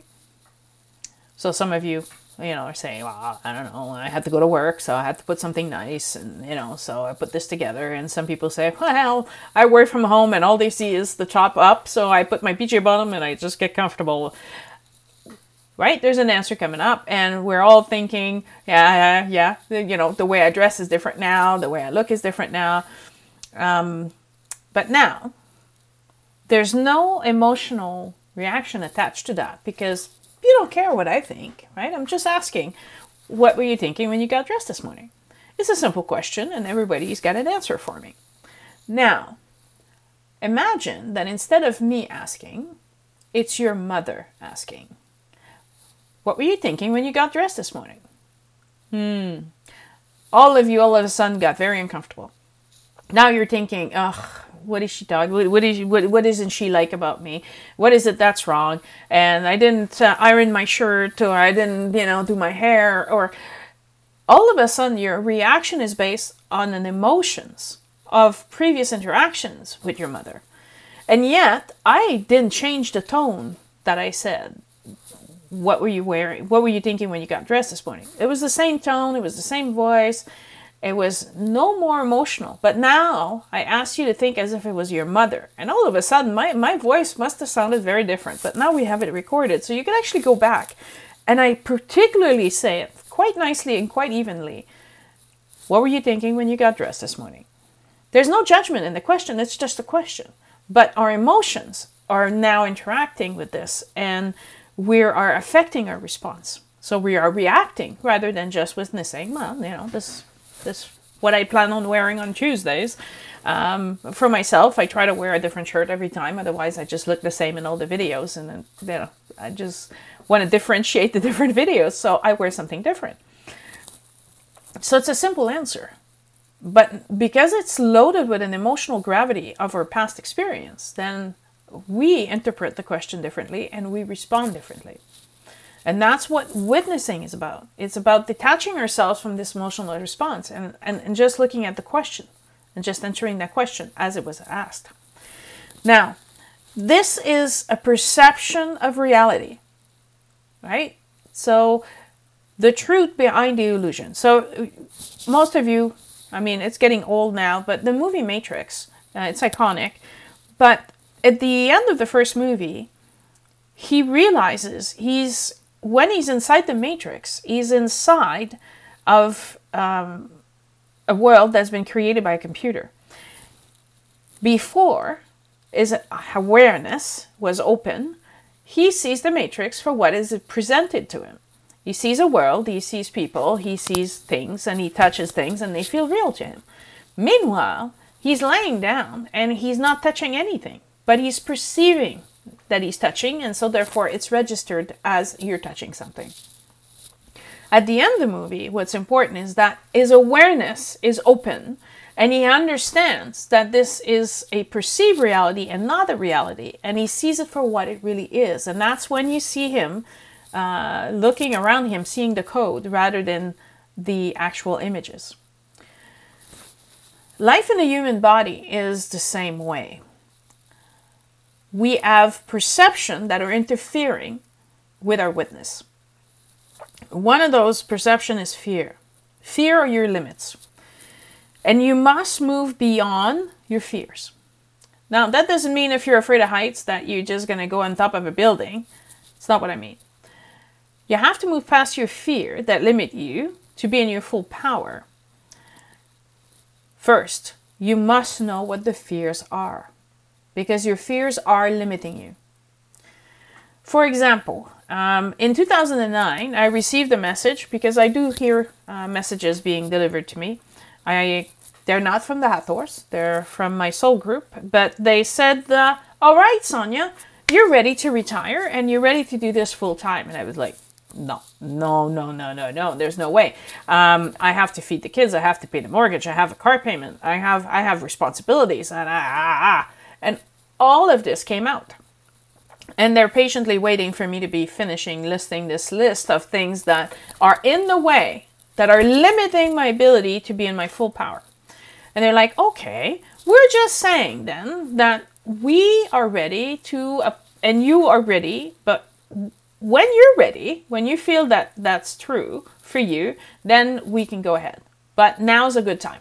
[SPEAKER 2] So some of you, you know, are saying, well, I don't know, I had to go to work, so I had to put something nice, and, you know, so I put this together. And some people say, well, I work from home, and all they see is the top up, so I put my P J bottom, and I just get comfortable. Right? There's an answer coming up, and we're all thinking, yeah, yeah, yeah, you know, the way I dress is different now, the way I look is different now. Um, but now, there's no emotional reaction attached to that, because you don't care what I think, right? I'm just asking, what were you thinking when you got dressed this morning? It's a simple question, and everybody's got an answer for me. Now, imagine that instead of me asking, it's your mother asking. What were you thinking when you got dressed this morning? Hmm. All of you all of a sudden got very uncomfortable. Now you're thinking, ugh, what is she talking? What, what is what, what isn't she like about me? What is it that's wrong? And I didn't uh, iron my shirt, or I didn't, you know, do my hair, or all of a sudden your reaction is based on an emotions of previous interactions with your mother. And yet I didn't change the tone that I said. What were you wearing? What were you thinking when you got dressed this morning? It was the same tone. It was the same voice. It was no more emotional. But now I asked you to think as if it was your mother. And all of a sudden, my, my voice must have sounded very different. But now we have it recorded. So you can actually go back. And I particularly say it quite nicely and quite evenly. What were you thinking when you got dressed this morning? There's no judgment in the question. It's just a question. But our emotions are now interacting with this. And we are affecting our response. So we are reacting rather than just witnessing, well, you know, this this what I plan on wearing on Tuesdays. Um, for myself, I try to wear a different shirt every time. Otherwise, I just look the same in all the videos. And then, you know, I just want to differentiate the different videos, so I wear something different. So it's a simple answer. But because it's loaded with an emotional gravity of our past experience, then we interpret the question differently and we respond differently. And that's what witnessing is about. It's about detaching ourselves from this emotional response and, and, and just looking at the question and just answering that question as it was asked. Now, this is a perception of reality, right? So the truth behind the illusion. So most of you, I mean, it's getting old now, but the movie Matrix, uh, it's iconic. But at the end of the first movie, he realizes he's, when he's inside the Matrix, he's inside of um, a world that's been created by a computer. Before his awareness was open, he sees the Matrix for what is presented to him. He sees a world, he sees people, he sees things, and he touches things, and they feel real to him. Meanwhile, he's laying down, and he's not touching anything, but he's perceiving that he's touching, and so therefore it's registered as you're touching something. At the end of the movie, what's important is that his awareness is open, and he understands that this is a perceived reality and not a reality, and he sees it for what it really is. And that's when you see him uh, looking around him, seeing the code rather than the actual images. Life in the human body is the same way. We have perception that are interfering with our witness. One of those perception is fear. Fear are your limits. And you must move beyond your fears. Now, that doesn't mean if you're afraid of heights that you're just going to go on top of a building. It's not what I mean. You have to move past your fear that limit you to be in your full power. First, you must know what the fears are, because your fears are limiting you. For example, um, in two thousand nine, I received a message, because I do hear uh, messages being delivered to me. I, they're not from the Hathors, they're from my soul group, but they said, uh, all right, Sonia, you're ready to retire and you're ready to do this full time. And I was like, no, no, no, no, no, no, there's no way. Um, I have to feed the kids, I have to pay the mortgage, I have a car payment, I have, I have responsibilities, and ah, ah, ah. And all of this came out. And they're patiently waiting for me to be finishing listing this list of things that are in the way, that are limiting my ability to be in my full power. And they're like, okay, we're just saying then that we are ready to, uh, and you are ready, but when you're ready, when you feel that that's true for you, then we can go ahead. But now's a good time.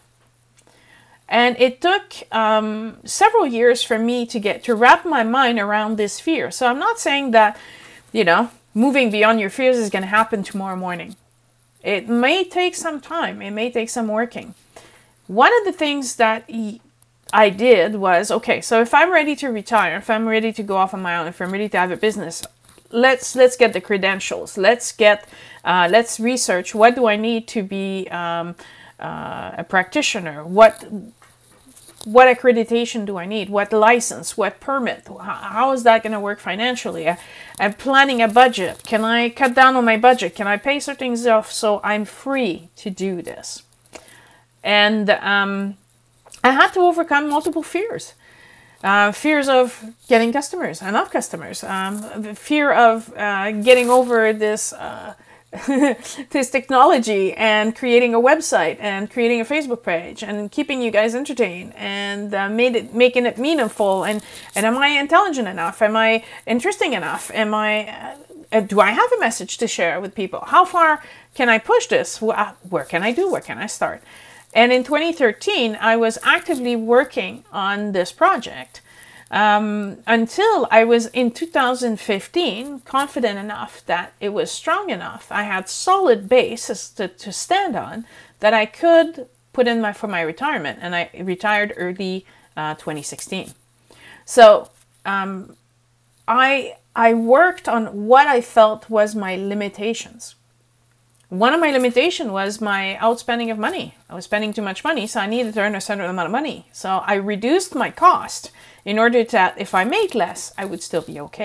[SPEAKER 2] And it took um, several years for me to get to wrap my mind around this fear. So I'm not saying that, you know, moving beyond your fears is going to happen tomorrow morning. It may take some time. It may take some working. One of the things that I did was, okay, so if I'm ready to retire, if I'm ready to go off on my own, if I'm ready to have a business, let's let's get the credentials. Let's get, uh, let's research, what do I need to be um, uh, a practitioner? What what accreditation do I need? What license? What permit? How is that going to work financially? I, I'm planning a budget. Can I cut down on my budget? Can I pay certain things off so I'm free to do this? And um, I had to overcome multiple fears. Uh, fears of getting customers, enough customers. Um, the fear of uh, getting over this uh, this technology and creating a website and creating a Facebook page and keeping you guys entertained and uh, made it making it meaningful. And, and am I intelligent enough? Am I interesting enough? Am I uh, do I have a message to share with people? How far can I push this? Where can I do? Where can I start? And in twenty thirteen, I was actively working on this project um, until I was in two thousand fifteen confident enough that it was strong enough. I had solid basis to, to stand on that I could put in my for my retirement, and I retired early uh, twenty sixteen. So um, I I worked on what I felt was my limitations. One of my limitations was my outspending of money. I was spending too much money, so I needed to earn a certain amount of money. So I reduced my cost in order that if I made less, I would still be okay.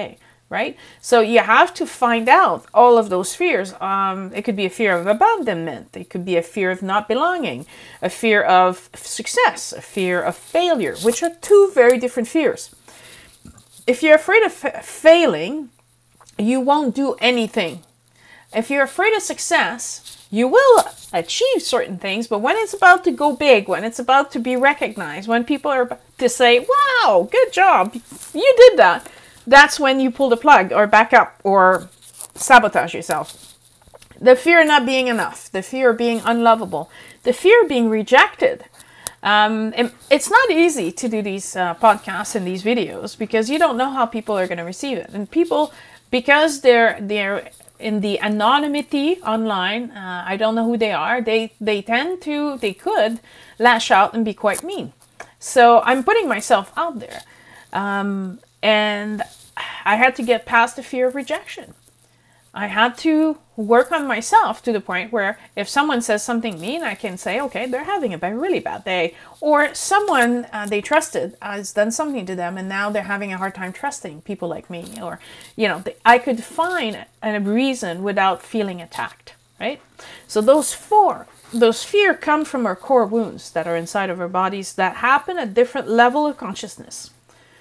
[SPEAKER 2] right? So you have to find out all of those fears. Um, it could be a fear of abandonment. It could be a fear of not belonging, a fear of success, a fear of failure, which are two very different fears. If you're afraid of fa- failing, you won't do anything. If you're afraid of success, you will achieve certain things, but when it's about to go big, when it's about to be recognized, when people are to say, wow, good job, you did that, that's when you pull the plug or back up or sabotage yourself. The fear of not being enough, the fear of being unlovable, the fear of being rejected. Um, it's not easy to do these uh, podcasts and these videos because you don't know how people are going to receive it. And people, because they're they're in the anonymity online, uh, I don't know who they are, they, they tend to, they could lash out and be quite mean. So I'm putting myself out there. Um, and I had to get past the fear of rejection. I had to work on myself to the point where if someone says something mean, I can say, okay, they're having a really bad day. Or someone uh, they trusted has done something to them and now they're having a hard time trusting people like me. Or, you know, I could find a reason without feeling attacked, right? So those four, those fear come from our core wounds that are inside of our bodies that happen at different level of consciousness.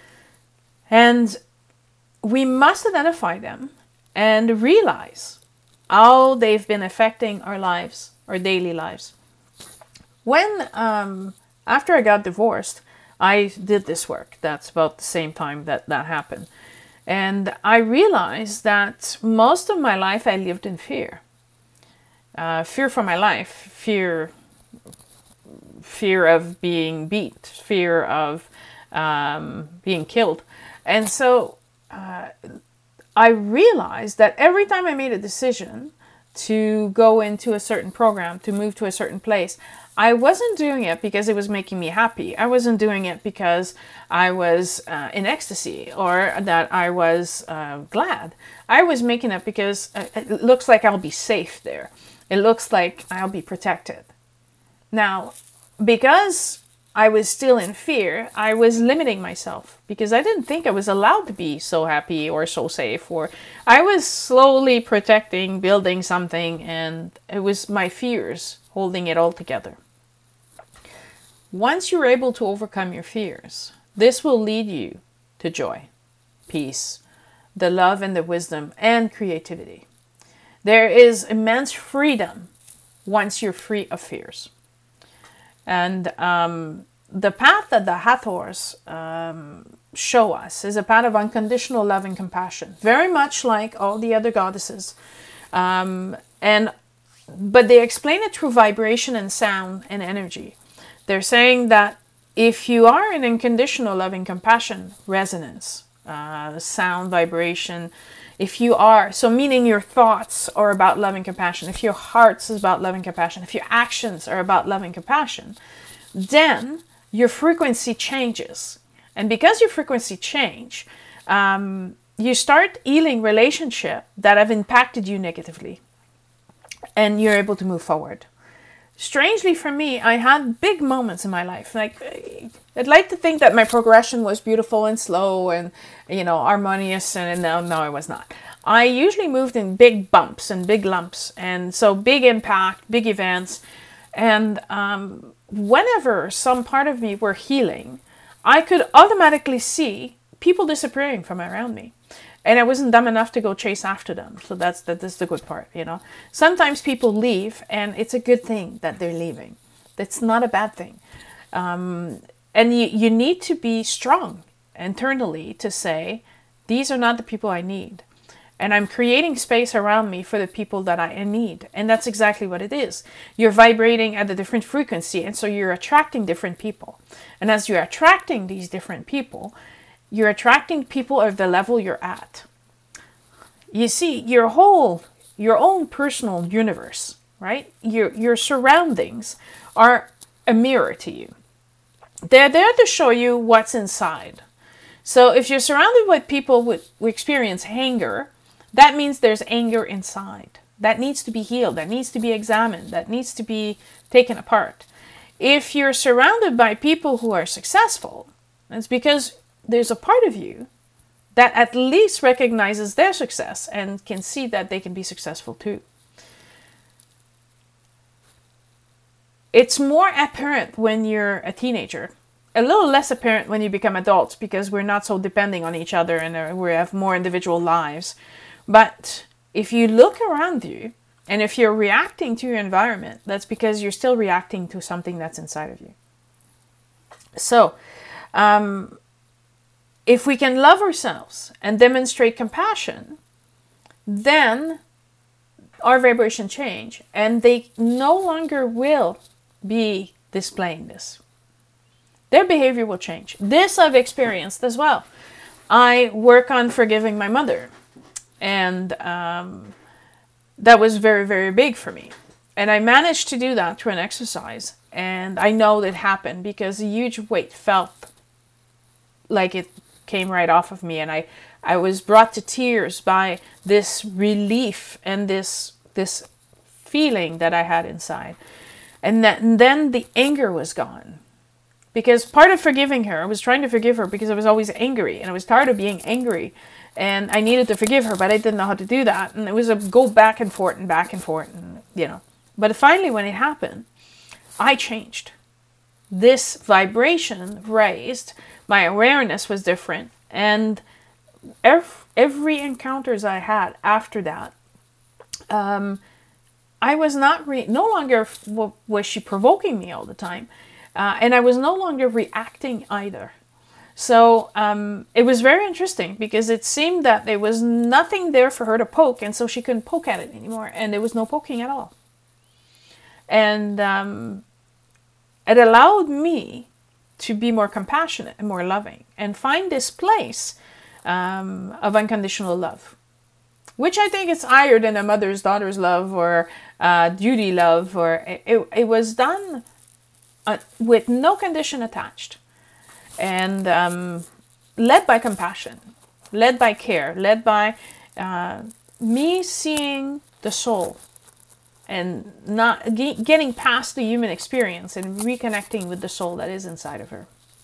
[SPEAKER 2] And we must identify them and realize how they've been affecting our lives, our daily lives. When, um, after I got divorced, I did this work. That's about the same time that that happened. And I realized that most of my life I lived in fear. Uh, fear for my life, fear, fear of being beat, fear of um, being killed. And so uh, I realized that every time I made a decision to go into a certain program, to move to a certain place, I wasn't doing it because it was making me happy. I wasn't doing it because I was uh, in ecstasy or that I was uh, glad. I was making it because it looks like I'll be safe there. It looks like I'll be protected. Now, because I was still in fear, I was limiting myself because I didn't think I was allowed to be so happy or so safe, or I was slowly protecting, building something, and it was my fears holding it all together. Once you're able to overcome your fears, this will lead you to joy, peace, the love and the wisdom and creativity. There is immense freedom once you're free of fears. And um, the path that the Hathors um, show us is a path of unconditional love and compassion, very much like all the other goddesses. Um, and but they explain it through vibration and sound and energy. They're saying that if you are in unconditional love and compassion, resonance, uh, sound, vibration, if you are, so meaning your thoughts are about love and compassion, if your heart is about love and compassion, if your actions are about love and compassion, then your frequency changes. And because your frequency change, um, you start healing relationships that have impacted you negatively. And you're able to move forward. Strangely for me, I had big moments in my life. Like, I'd like to think that my progression was beautiful and slow and, you know, harmonious, and no, no, it was not. I usually moved in big bumps and big lumps, and so big impact, big events. And um, whenever some part of me were healing, I could automatically see people disappearing from around me. And I wasn't dumb enough to go chase after them. So that's, that, that's the good part, you know. Sometimes people leave, and it's a good thing that they're leaving. That's not a bad thing. Um, and you, you need to be strong internally to say, these are not the people I need. And I'm creating space around me for the people that I need. And that's exactly what it is. You're vibrating at a different frequency, and so you're attracting different people. And as you're attracting these different people, you're attracting people of the level you're at. You see, your whole, your own personal universe, right? Your, your surroundings are a mirror to you. They're there to show you what's inside. So if you're surrounded with people with, who experience anger, that means there's anger inside. That needs to be healed. That needs to be examined. That needs to be taken apart. If you're surrounded by people who are successful, it's because there's a part of you that at least recognizes their success and can see that they can be successful too. It's more apparent when you're a teenager, a little less apparent when you become adults, because we're not so depending on each other and we have more individual lives. But if you look around you, and if you're reacting to your environment, that's because you're still reacting to something that's inside of you. So, um, if we can love ourselves and demonstrate compassion, then our vibration change, and they no longer will be displaying this. Their behavior will change. This I've experienced as well. I work on forgiving my mother, and um, that was very, very big for me. And I managed to do that through an exercise, and I know that happened because a huge weight felt like it came right off of me, and I, I was brought to tears by this relief and this this feeling that I had inside. And, that, and then the anger was gone. Because part of forgiving her, I was trying to forgive her because I was always angry, and I was tired of being angry, and I needed to forgive her, but I didn't know how to do that. And it was a go back and forth and back and forth, and you know. But finally, when it happened, I changed. This vibration raised, my awareness was different, and every, every encounters I had after that, um, I was not re- no longer w- was she provoking me all the time, uh, and I was no longer reacting either. So um, it was very interesting because it seemed that there was nothing there for her to poke, and so she couldn't poke at it anymore, and there was no poking at all. And um, it allowed me to be more compassionate and more loving, and find this place um, of unconditional love, which I think is higher than a mother's daughter's love or uh, duty love, or it, it, it was done uh, with no condition attached, and um, led by compassion, led by care, led by uh, me seeing the soul and not ge- getting past the human experience and reconnecting with the soul that is inside of her.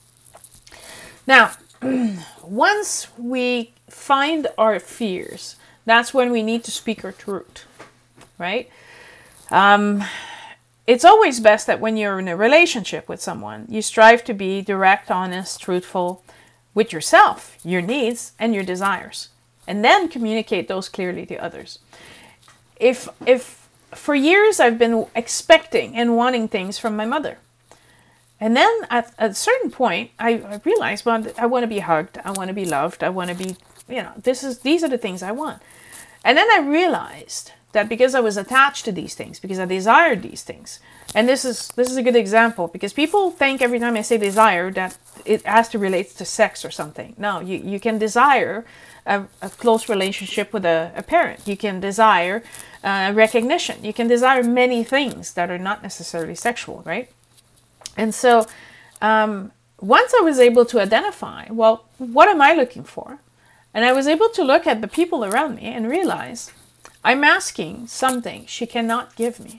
[SPEAKER 2] Now, once we find our fears, that's when we need to speak our truth, right? Um, it's always best that when you're in a relationship with someone, you strive to be direct, honest, truthful with yourself, your needs, and your desires, and then communicate those clearly to others. If, if for years I've been expecting and wanting things from my mother, and then at, at a certain point, I, I realized, well, I want to be hugged, I want to be loved, I want to be, you know, this is these are the things I want. And then I realized that because I was attached to these things, because I desired these things, and this is this is a good example, because people think every time I say desire that it has to relate to sex or something. No, you, you can desire a, a close relationship with a, a parent. You can desire uh, recognition. You can desire many things that are not necessarily sexual, right? And so um, once I was able to identify, well, what am I looking for? And I was able to look at the people around me and realize I'm asking something she cannot give me.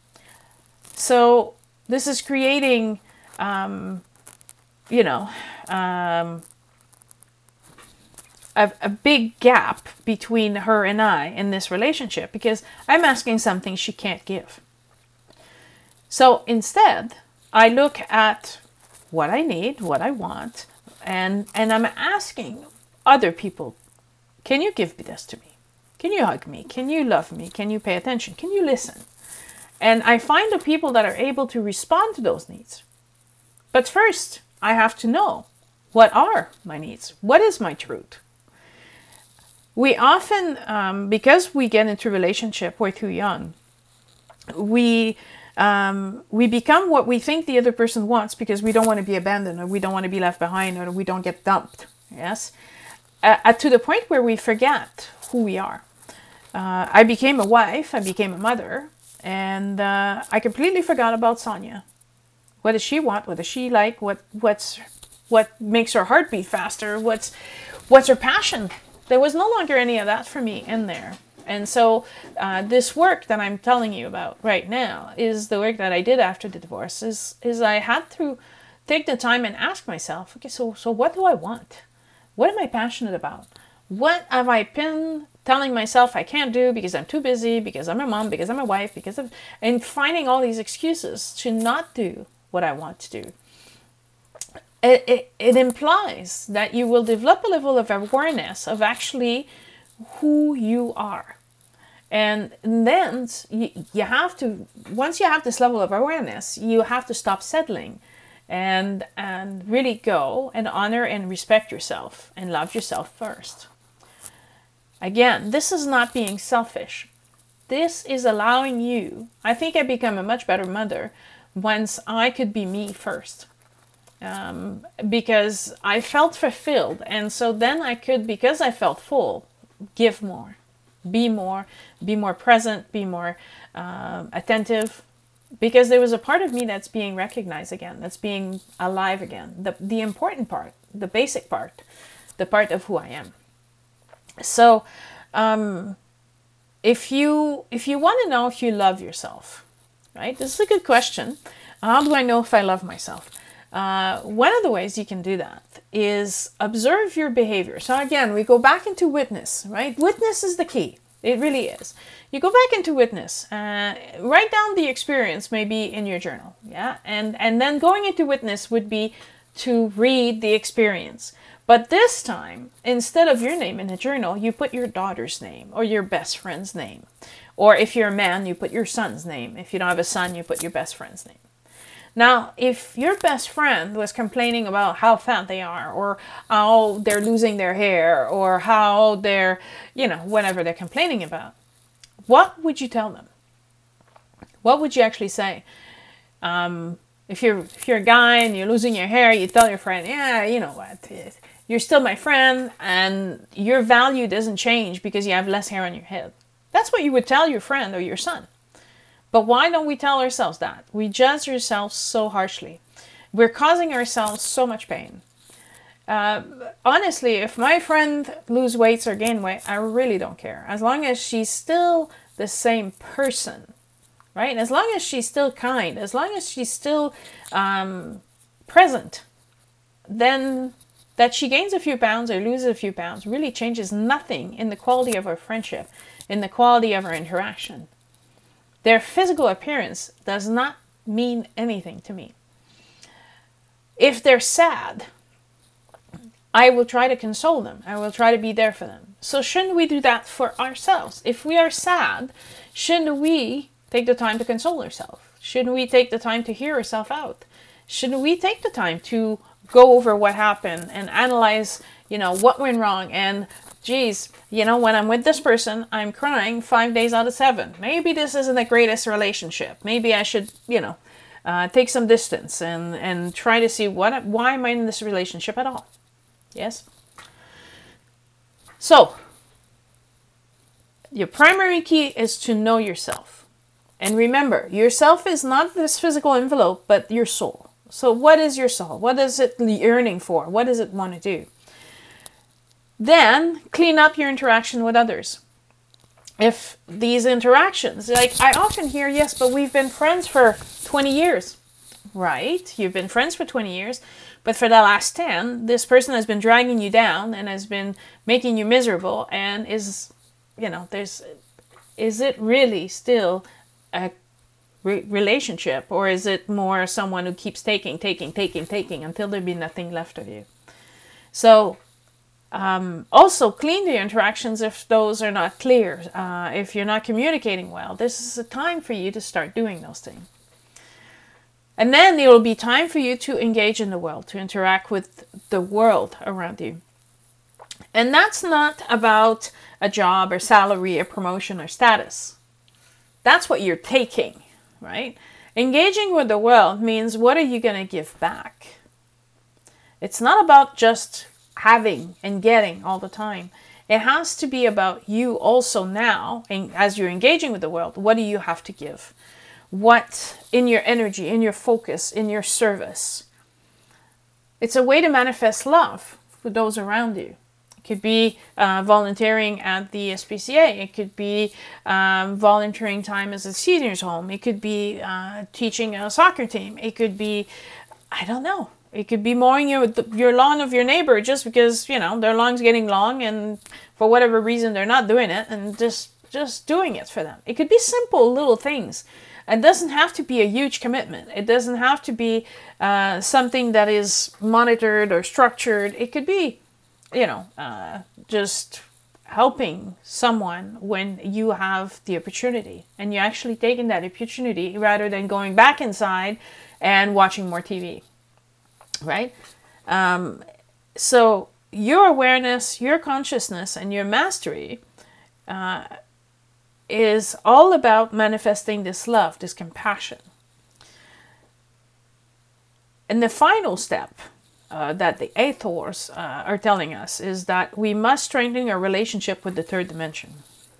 [SPEAKER 2] So this is creating, um, you know, um, a, a big gap between her and I in this relationship, because I'm asking something she can't give. So instead, I look at what I need, what I want, and, and I'm asking other people, can you give this to me? Can you hug me? Can you love me? Can you pay attention? Can you listen? And I find the people that are able to respond to those needs. But first, I have to know, what are my needs? What is my truth? We often, um, because we get into a relationship, we're too young, we um, we become what we think the other person wants because we don't want to be abandoned, or we don't want to be left behind, or we don't get dumped. Yes, uh, to the point where we forget who we are. Uh, I became a wife, I became a mother, and uh, I completely forgot about Sonia. What does she want? What does she like? What what's what makes her heart beat faster? What's what's her passion? There was no longer any of that for me in there. And so uh, this work that I'm telling you about right now is the work that I did after the divorce. Is is I had to take the time and ask myself, okay, so so what do I want? What am I passionate about? What have I been telling myself I can't do because I'm too busy, because I'm a mom, because I'm a wife, because of, and finding all these excuses to not do what I want to do. It, it, it implies that you will develop a level of awareness of actually who you are. And then you, you have to, once you have this level of awareness, you have to stop settling and, and really go and honor and respect yourself and love yourself first. Again, this is not being selfish. This is allowing you, I think I become a much better mother once I could be me first. Um, because I felt fulfilled. And so then I could, because I felt full, give more, be more, be more present, be more uh, attentive. Because there was a part of me that's being recognized again, that's being alive again. The, the important part, the basic part, the part of who I am. So, um, if you if you want to know if you love yourself, right? This is a good question. How do I know if I love myself? Uh, one of the ways you can do that is observe your behavior. So again, we go back into witness, right? Witness is the key. It really is. You go back into witness. Uh, write down the experience, maybe in your journal, yeah, and and then going into witness would be to read the experience. But this time, instead of your name in a journal, you put your daughter's name or your best friend's name. Or if you're a man, you put your son's name. If you don't have a son, you put your best friend's name. Now, if your best friend was complaining about how fat they are, or how they're losing their hair, or how they're, you know, whatever they're complaining about, what would you tell them? What would you actually say? Um, if you're if you're a guy and you're losing your hair, you tell your friend, yeah, you know what, you're still my friend, and your value doesn't change because you have less hair on your head. That's what you would tell your friend or your son. But why don't we tell ourselves that? We judge ourselves so harshly. We're causing ourselves so much pain. Uh, honestly, if my friend loses weight or gain weight, I really don't care. As long as she's still the same person, right? As long as she's still kind, as long as she's still um, present, then that she gains a few pounds or loses a few pounds really changes nothing in the quality of our friendship, in the quality of our interaction. Their physical appearance does not mean anything to me. If they're sad, I will try to console them. I will try to be there for them. So shouldn't we do that for ourselves? If we are sad, shouldn't we take the time to console ourselves? Shouldn't we take the time to hear ourselves out? Shouldn't we take the time to go over what happened and analyze, you know, what went wrong? And geez, you know, when I'm with this person, I'm crying five days out of seven. Maybe this isn't the greatest relationship. Maybe I should, you know, uh, take some distance and, and try to see what, why am I in this relationship at all? Yes? So, your primary key is to know yourself. And remember, yourself is not this physical envelope, but your soul. So what is your soul? What is it yearning for? What does it want to do? Then clean up your interaction with others. If these interactions, like I often hear, yes, but we've been friends for twenty years. Right? You've been friends for twenty years, but for the last ten, this person has been dragging you down and has been making you miserable and is, you know, there's, is it really still a re- relationship, or is it more someone who keeps taking, taking, taking, taking until there be nothing left of you? So, Um, also, clean the interactions if those are not clear. Uh, if you're not communicating well, this is a time for you to start doing those things. And then there will be time for you to engage in the world, to interact with the world around you. And that's not about a job or salary or promotion or status. That's what you're taking, right? Engaging with the world means, what are you going to give back? It's not about just having and getting all the time. It has to be about you also now, and as you're engaging with the world, what do you have to give? What in your energy, in your focus, in your service? It's a way to manifest love for those around you. It could be uh, volunteering at the S P C A. It could be um, volunteering time as a seniors home. It could be uh, teaching a soccer team. It could be, I don't know. It could be mowing your, your lawn of your neighbor just because, you know, their lawn's getting long and for whatever reason they're not doing it, and just, just doing it for them. It could be simple little things. It doesn't have to be a huge commitment. It doesn't have to be uh, something that is monitored or structured. It could be, you know, uh, just helping someone when you have the opportunity and you're actually taking that opportunity rather than going back inside and watching more T V, right? Um, so your awareness, your consciousness, and your mastery uh, is all about manifesting this love, this compassion. And the final step uh, that the Hathors uh, are telling us is that we must strengthen our relationship with the third dimension.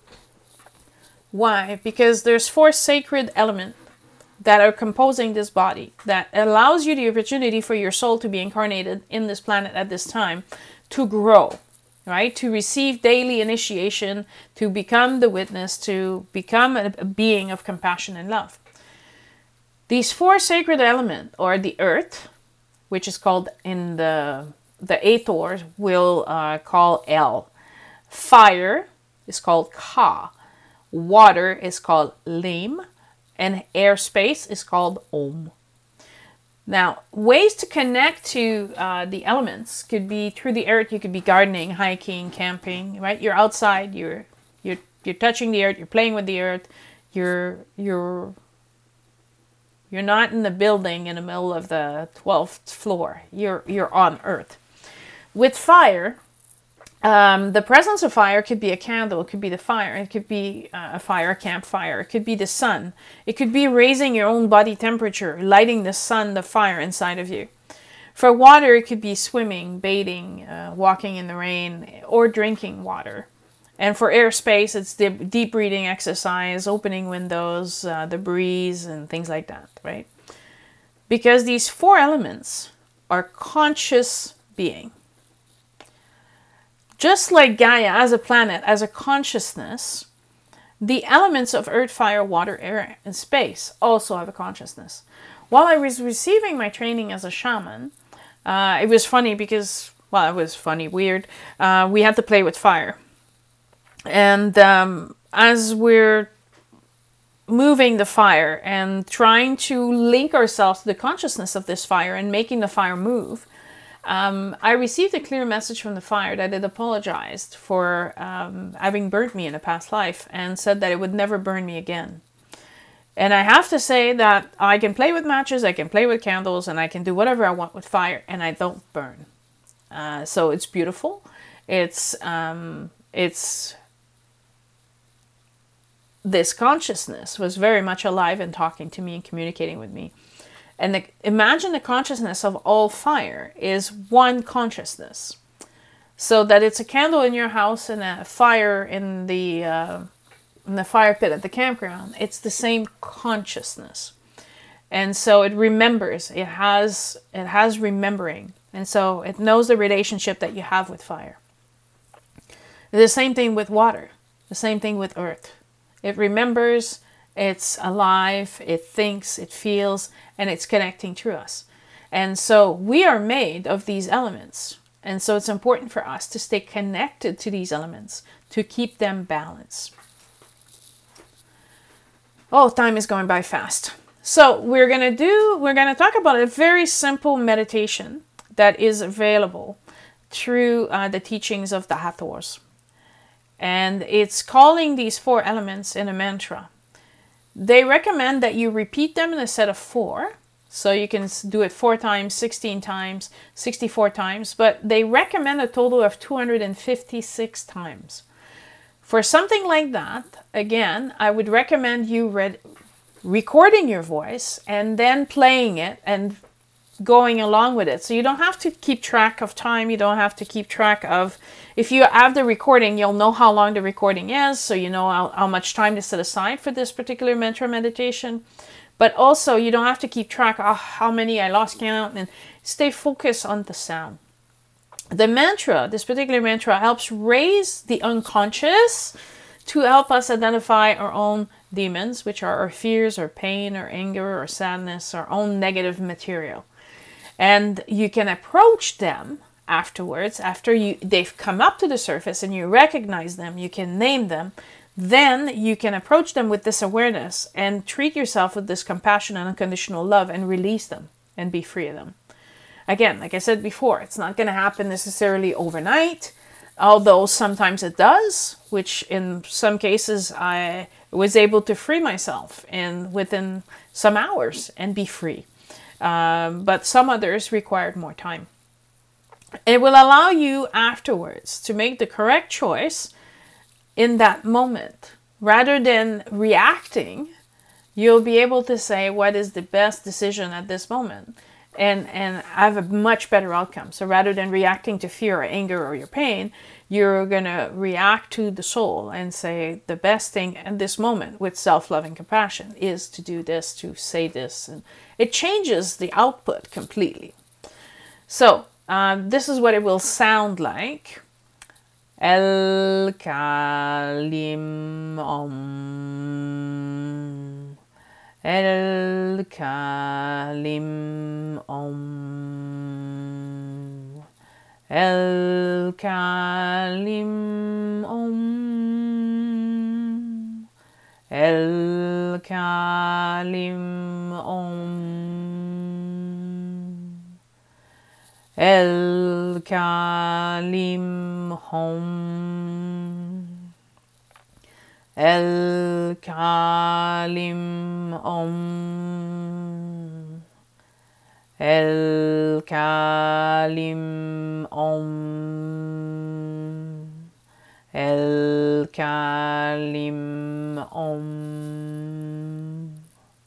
[SPEAKER 2] Why? Because there's four sacred elements that are composing this body that allows you the opportunity for your soul to be incarnated in this planet at this time to grow, right? To receive daily initiation, to become the witness, to become a, a being of compassion and love. These four sacred elements are the earth, which is called in the the Hathors will uh, call El. Fire is called Ka. Water is called Lim. And airspace is called Om. Now, ways to connect to uh, the elements could be through the earth. You could be gardening, hiking, camping, right? You're outside, you're you're you're touching the earth, you're playing with the earth, you're you're you're not in the building in the middle of the twelfth floor. You're you're on earth. With fire, Um, the presence of fire could be a candle, it could be the fire, it could be uh, a fire, a campfire, it could be the sun, it could be raising your own body temperature, lighting the sun, the fire inside of you. For water, it could be swimming, bathing, uh, walking in the rain, or drinking water. And for airspace, it's the deep breathing exercise, opening windows, uh, the breeze, and things like that, right? Because these four elements are conscious being. Just like Gaia as a planet, as a consciousness, the elements of earth, fire, water, air, and space also have a consciousness. While I was receiving my training as a shaman, uh, it was funny because, well, it was funny, weird. Uh, we had to play with fire. And um, as we're moving the fire and trying to link ourselves to the consciousness of this fire and making the fire move, Um, I received a clear message from the fire that it apologized for um, having burnt me in a past life and said that it would never burn me again. And I have to say that I can play with matches, I can play with candles, and I can do whatever I want with fire, and I don't burn. Uh, so it's beautiful. It's um, it's this consciousness was very much alive and talking to me and communicating with me. And the, imagine the consciousness of all fire is one consciousness. So that it's a candle in your house and a fire in the uh, in the fire pit at the campground. It's the same consciousness. And so it remembers. It has it has remembering. And so it knows the relationship that you have with fire. The same thing with water. The same thing with earth. It remembers. It's alive, it thinks, it feels, and it's connecting through us. And so we are made of these elements. And so it's important for us to stay connected to these elements, to keep them balanced. Oh, time is going by fast. So we're going to do, we're going to talk about a very simple meditation that is available through uh, the teachings of the Hathors. And it's calling these four elements in a mantra. They recommend that you repeat them in a set of four. So you can do it four times, sixteen times, sixty-four times. But they recommend a total of two hundred fifty-six times. For something like that, again, I would recommend you read, recording your voice and then playing it and going along with it. So you don't have to keep track of time. You don't have to keep track of... If you have the recording, you'll know how long the recording is, so you know how, how much time to set aside for this particular mantra meditation. But also, you don't have to keep track of how many I lost count, and stay focused on the sound. The mantra, this particular mantra, helps raise the unconscious to help us identify our own demons, which are our fears, our pain, our anger, our sadness, our own negative material. And you can approach them afterwards, after you they've come up to the surface and you recognize them, you can name them. Then you can approach them with this awareness and treat yourself with this compassion and unconditional love and release them and be free of them. Again, like I said before, it's not going to happen necessarily overnight, although sometimes it does, which in some cases I was able to free myself in within some hours and be free. Um, but some others required more time. It will allow you afterwards to make the correct choice in that moment. Rather than reacting, you'll be able to say what is the best decision at this moment and, and have a much better outcome. So rather than reacting to fear or anger or your pain, you're going to react to the soul and say the best thing at this moment with self-love and compassion is to do this, to say this. And it changes the output completely. So um, this is what it will sound like. El Kalim Om. El Kalim Om. El Kalim Om. El Kalim Om. El Kalim Om. El Kalim Om. El Kalim Om. El Kalim Om.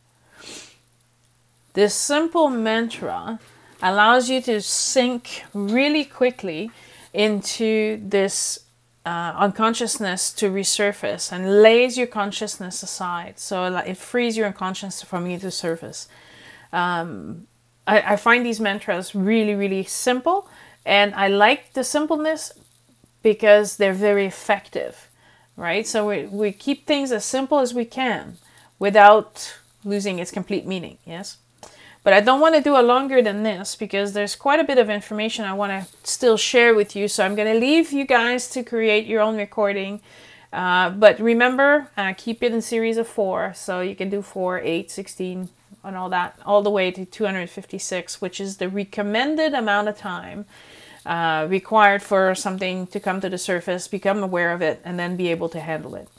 [SPEAKER 2] This simple mantra allows you to sink really quickly into this uh, unconsciousness to resurface and lays your consciousness aside. So it frees your unconscious from you to surface. Um, I, I find these mantras really, really simple, and I like the simpleness because they're very effective, right? So we, we keep things as simple as we can without losing its complete meaning, yes? But I don't want to do a longer than this because there's quite a bit of information I want to still share with you. So I'm going to leave you guys to create your own recording. Uh, but remember, uh, keep it in series of four. So you can do four, eight, sixteen, and all that, all the way to two hundred fifty-six, which is the recommended amount of time uh, required for something to come to the surface, become aware of it, and then be able to handle it.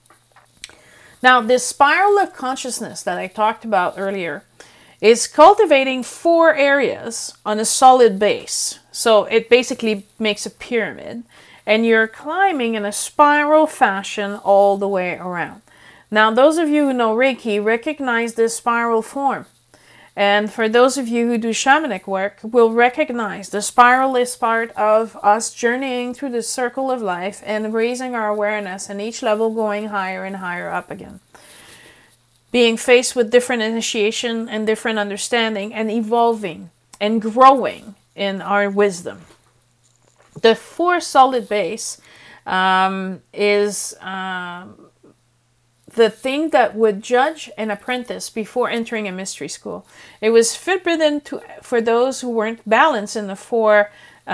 [SPEAKER 2] Now, this spiral of consciousness that I talked about earlier is cultivating four areas on a solid base. So it basically makes a pyramid, and you're climbing in a spiral fashion all the way around. Now, those of you who know Reiki recognize this spiral form. And for those of you who do shamanic work, will recognize the spiral is part of us journeying through the circle of life and raising our awareness, and each level going higher and higher up again. Being faced with different initiation and different understanding, and evolving and growing in our wisdom. The four solid base um, is uh, the thing that would judge an apprentice before entering a mystery school. It was forbidden to, for those who weren't balanced in the four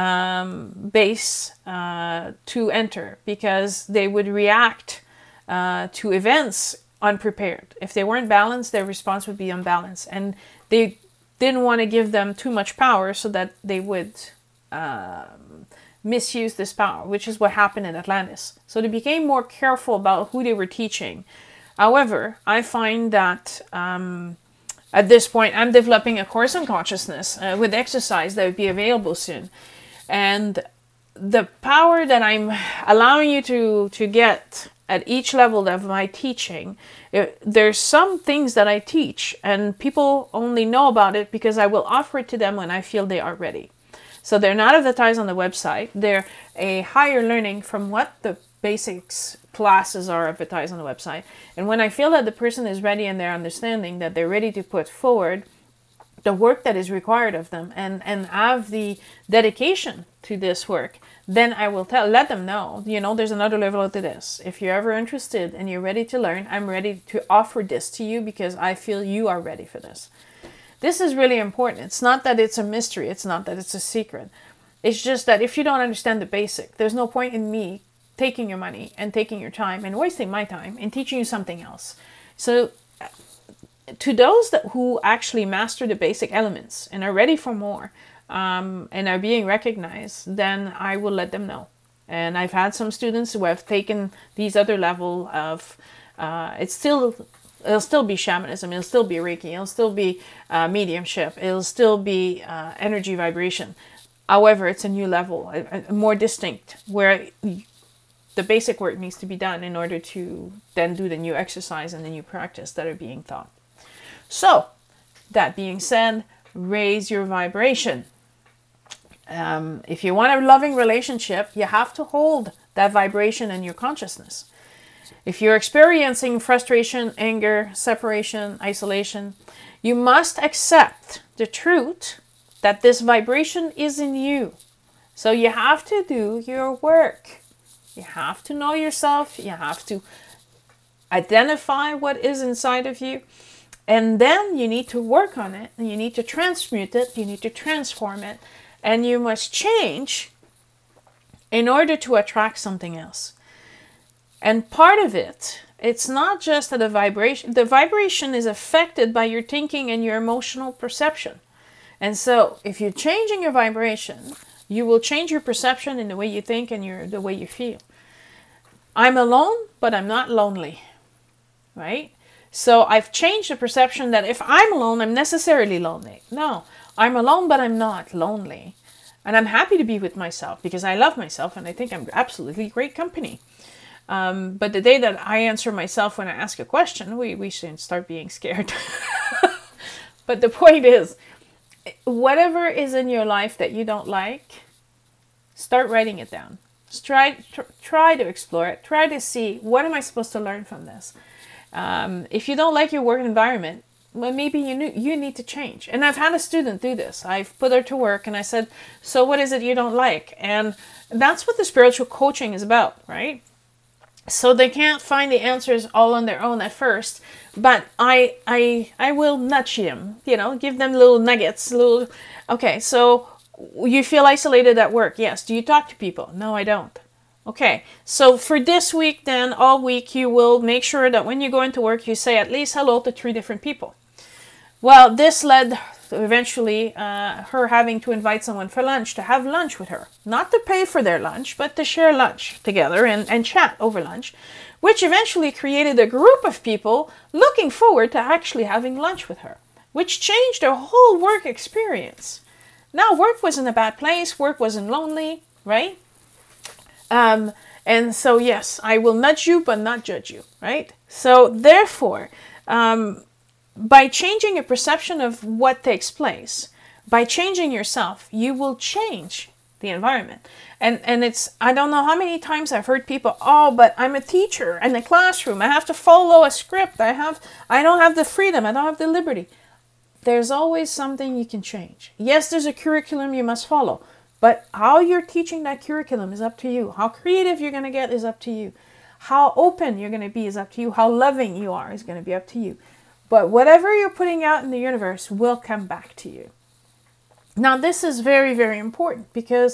[SPEAKER 2] um, base uh, to enter, because they would react uh, to events unprepared. If they weren't balanced, their response would be unbalanced, and they didn't want to give them too much power so that they would uh, misuse this power, which is what happened in Atlantis. So they became more careful about who they were teaching. However, I find that um, at this point, I'm developing a course on consciousness uh, with exercise that would be available soon, and the power that I'm allowing you to to get at each level of my teaching, it, there's some things that I teach and people only know about it because I will offer it to them when I feel they are ready. So they're not advertised on the website. They're a higher learning from what the basics classes are advertised on the website. And when I feel that the person is ready and they're understanding that they're ready to put forward the work that is required of them and, and have the dedication to this work, then I will tell, let them know, you know, there's another level to this. If you're ever interested and you're ready to learn, I'm ready to offer this to you because I feel you are ready for this. this is really important. It's not that it's a mystery. It's not that it's a secret. It's just that if you don't understand the basic, there's no point in me taking your money and taking your time and wasting my time and teaching you something else. So to those that who actually master the basic elements and are ready for more, um, and are being recognized, then I will let them know. And I've had some students who have taken these other level of, uh, it's still, it'll still be shamanism, it'll still be Reiki, it'll still be uh, mediumship, it'll still be uh, energy vibration. However, it's a new level, a, a more distinct, where the basic work needs to be done in order to then do the new exercise and the new practice that are being taught. So, that being said, raise your vibration. Um, if you want a loving relationship, you have to hold that vibration in your consciousness. If you're experiencing frustration, anger, separation, isolation, you must accept the truth that this vibration is in you. So you have to do your work. You have to know yourself. You have to identify what is inside of you. And then you need to work on it. And you need to transmute it. You need to transform it. And you must change in order to attract something else. And part of it, it's not just that the vibration, the vibration is affected by your thinking and your emotional perception. And so if you're changing your vibration, you will change your perception in the way you think and your, the way you feel. I'm alone, but I'm not lonely, right? So I've changed the perception that if I'm alone, I'm necessarily lonely. No, I'm alone, but I'm not lonely. And I'm happy to be with myself because I love myself and I think I'm absolutely great company. Um, but the day that I answer myself when I ask a question, we, we shouldn't start being scared. But the point is, whatever is in your life that you don't like, start writing it down. Try, tr- try to explore it. Try to see, what am I supposed to learn from this? Um, if you don't like your work environment, well, maybe you knew, you need to change. And I've had a student do this. I've put her to work and I said, so what is it you don't like? And that's what the spiritual coaching is about, right? So they can't find the answers all on their own at first, but I I I will nudge them, you know, give them little nuggets, little, okay, so you feel isolated at work. Yes. Do you talk to people? No, I don't. Okay. So for this week, then all week, you will make sure that when you go into work, you say at least hello to three different people. Well, this led to eventually uh, her having to invite someone for lunch, to have lunch with her. Not to pay for their lunch, but to share lunch together and, and chat over lunch, which eventually created a group of people looking forward to actually having lunch with her, which changed their whole work experience. Now, work wasn't a bad place. Work wasn't lonely, right? Um, and so, yes, I will nudge you, but not judge you, right? So, therefore, um, by changing your perception of what takes place, by changing yourself, you will change the environment. And and it's, I don't know how many times I've heard people, oh, but I'm a teacher in the classroom. I have to follow a script. I have, I don't have the freedom. I don't have the liberty. There's always something you can change. Yes, there's a curriculum you must follow, but how you're teaching that curriculum is up to you. How creative you're going to get is up to you. How open you're going to be is up to you. How loving you are is going to be up to you. But whatever you're putting out in the universe will come back to you. Now, this is very, very important because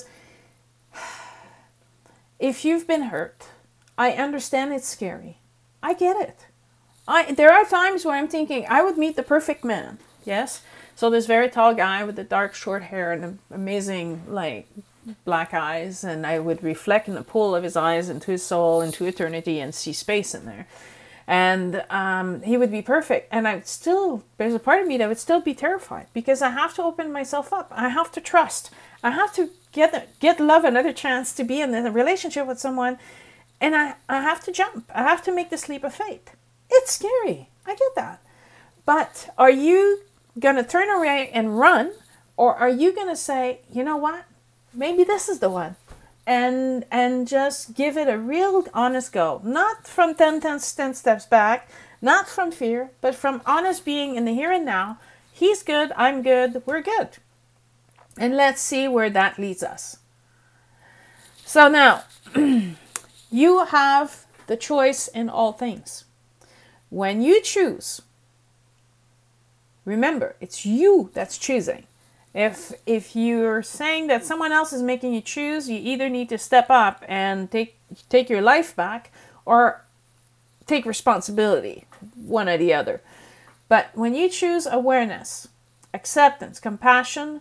[SPEAKER 2] if you've been hurt, I understand it's scary. I get it. I there are times where I'm thinking I would meet the perfect man. Yes? So this very tall guy with the dark short hair and amazing like black eyes, and I would reflect in the pool of his eyes into his soul, into eternity, and see space in there. And um, he would be perfect. And I would still, there's a part of me that would still be terrified because I have to open myself up. I have to trust. I have to get get love another chance to be in a relationship with someone. And I, I have to jump. I have to make this leap of faith. It's scary. I get that. But are you going to turn away and run? Or are you going to say, you know what? Maybe this is the one. And and just give it a real honest go. Not from ten, ten, ten steps back. Not from fear. But from honest being in the here and now. He's good. I'm good. We're good. And let's see where that leads us. So now, you have the choice in all things. When you choose Remember, it's you that's choosing. If if you're saying that someone else is making you choose, you either need to step up and take take your life back or take responsibility, one or the other. But when you choose awareness, acceptance, compassion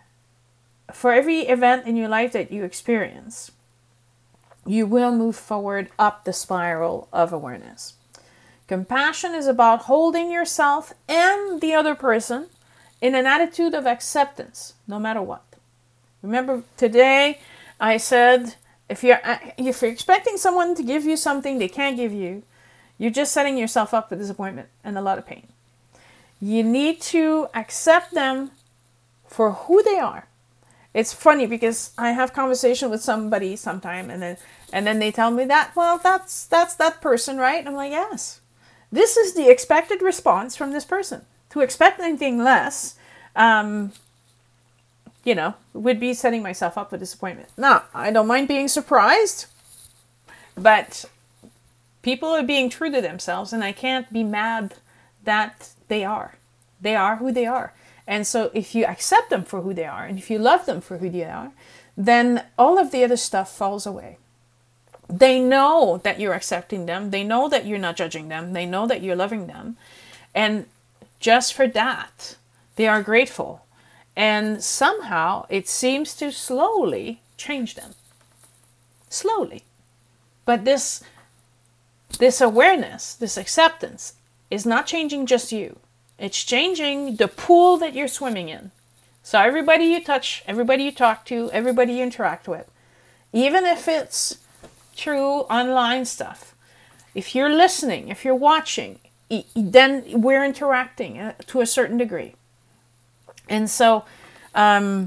[SPEAKER 2] for every event in your life that you experience, you will move forward up the spiral of awareness. Compassion is about holding yourself and the other person in an attitude of acceptance, no matter what. Remember, today I said, if you're, if you're expecting someone to give you something they can't give you, you're just setting yourself up for disappointment and a lot of pain. You need to accept them for who they are. It's funny because I have conversation with somebody sometime and then and then they tell me that, well, that's that's that person, right? And I'm like, yes. This is the expected response from this person. To expect anything less, um, you know, would be setting myself up for disappointment. Now, I don't mind being surprised, but people are being true to themselves, and I can't be mad that they are. They are who they are. And so if you accept them for who they are, and if you love them for who they are, then all of the other stuff falls away. They know that you're accepting them. They know that you're not judging them. They know that you're loving them. And just for that, they are grateful. And somehow it seems to slowly change them. Slowly. But this, this awareness, this acceptance is not changing just you. It's changing the pool that you're swimming in. So everybody you touch, everybody you talk to, everybody you interact with, even if it's through online stuff, if you're listening, if you're watching, then we're interacting to a certain degree. And so um,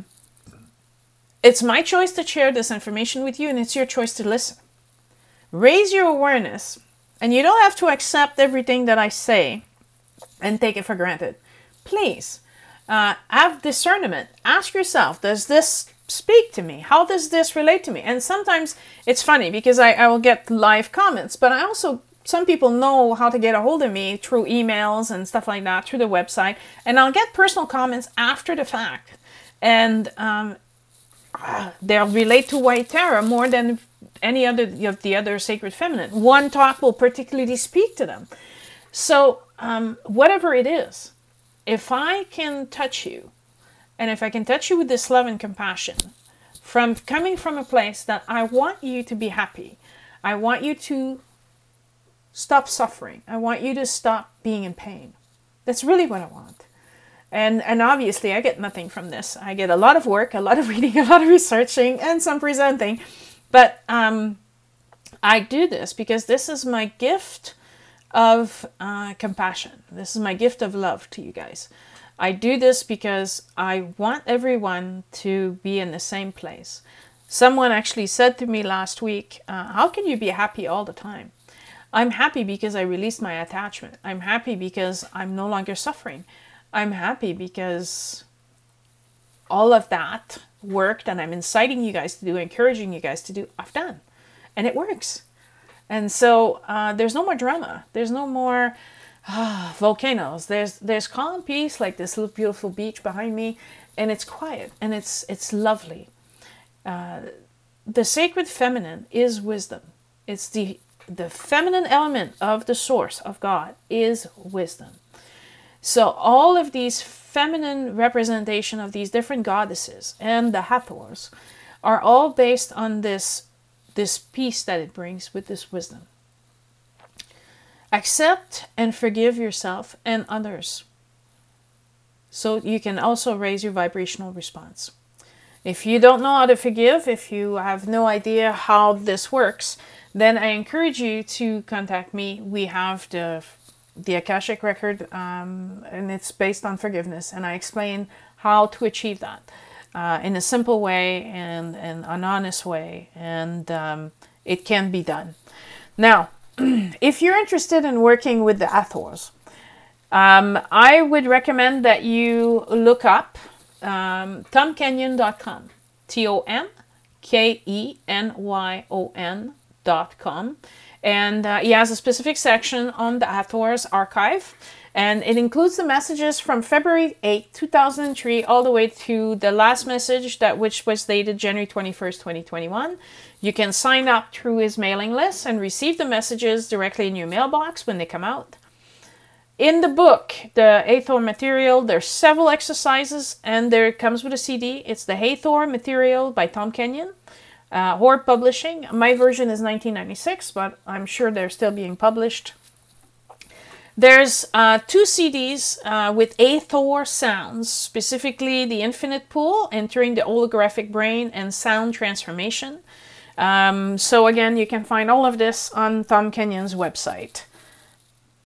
[SPEAKER 2] it's my choice to share this information with you, and it's your choice to listen. Raise your awareness, and you don't have to accept everything that I say and take it for granted. Please, uh, have discernment. Ask yourself, does this speak to me? How does this relate to me? And sometimes it's funny because I, I will get live comments, but I also, some people know how to get a hold of me through emails and stuff like that, through the website, and I'll get personal comments after the fact. And um, they'll relate to White Tara more than any other of the other sacred feminine. One talk will particularly speak to them. So um, whatever it is, if I can touch you, and if I can touch you with this love and compassion, from coming from a place that I want you to be happy, I want you to stop suffering, I want you to stop being in pain. That's really what I want. And and obviously I get nothing from this. I get a lot of work, a lot of reading, a lot of researching, and some presenting. But um, I do this because this is my gift of uh, compassion. This is my gift of love to you guys. I do this because I want everyone to be in the same place. Someone actually said to me last week, uh, how can you be happy all the time? I'm happy because I released my attachment. I'm happy because I'm no longer suffering. I'm happy because all of that work that I'm inciting you guys to do, encouraging you guys to do, I've done. And it works. And so uh, there's no more drama. There's no more ah, volcanoes. There's there's calm peace, like this little beautiful beach behind me, and it's quiet and it's it's lovely. Uh, the sacred feminine is wisdom. It's the the feminine element of the source of God is wisdom. So all of these feminine representation of these different goddesses and the Hathors are all based on this this peace that it brings with this wisdom. Accept and forgive yourself and others, so you can also raise your vibrational response. If you don't know how to forgive, if you have no idea how this works, then I encourage you to contact me. We have the the Akashic record, um, and it's based on forgiveness, and I explain how to achieve that uh, in a simple way and, and an honest way, and um, it can be done. Now, if you're interested in working with the Hathors, um, I would recommend that you look up um, tom kenyon dot com, T O M K E N Y O N dot com. And uh, he has a specific section on the Hathors archive. And it includes the messages from February eighth, two thousand three, all the way to the last message, that which was dated January twenty-first, twenty twenty-one. You can sign up through his mailing list and receive the messages directly in your mailbox when they come out. In the book, the Hathor material, there's several exercises, and there it comes with a C D. It's the Hathor material by Tom Kenyon, uh, Horde Publishing. My version is nineteen ninety-six, but I'm sure they're still being published. There's uh, two C Ds uh, with Hathor sounds, specifically the Infinite Pool, Entering the Holographic Brain, and Sound Transformation. Um, so again, you can find all of this on Tom Kenyon's website.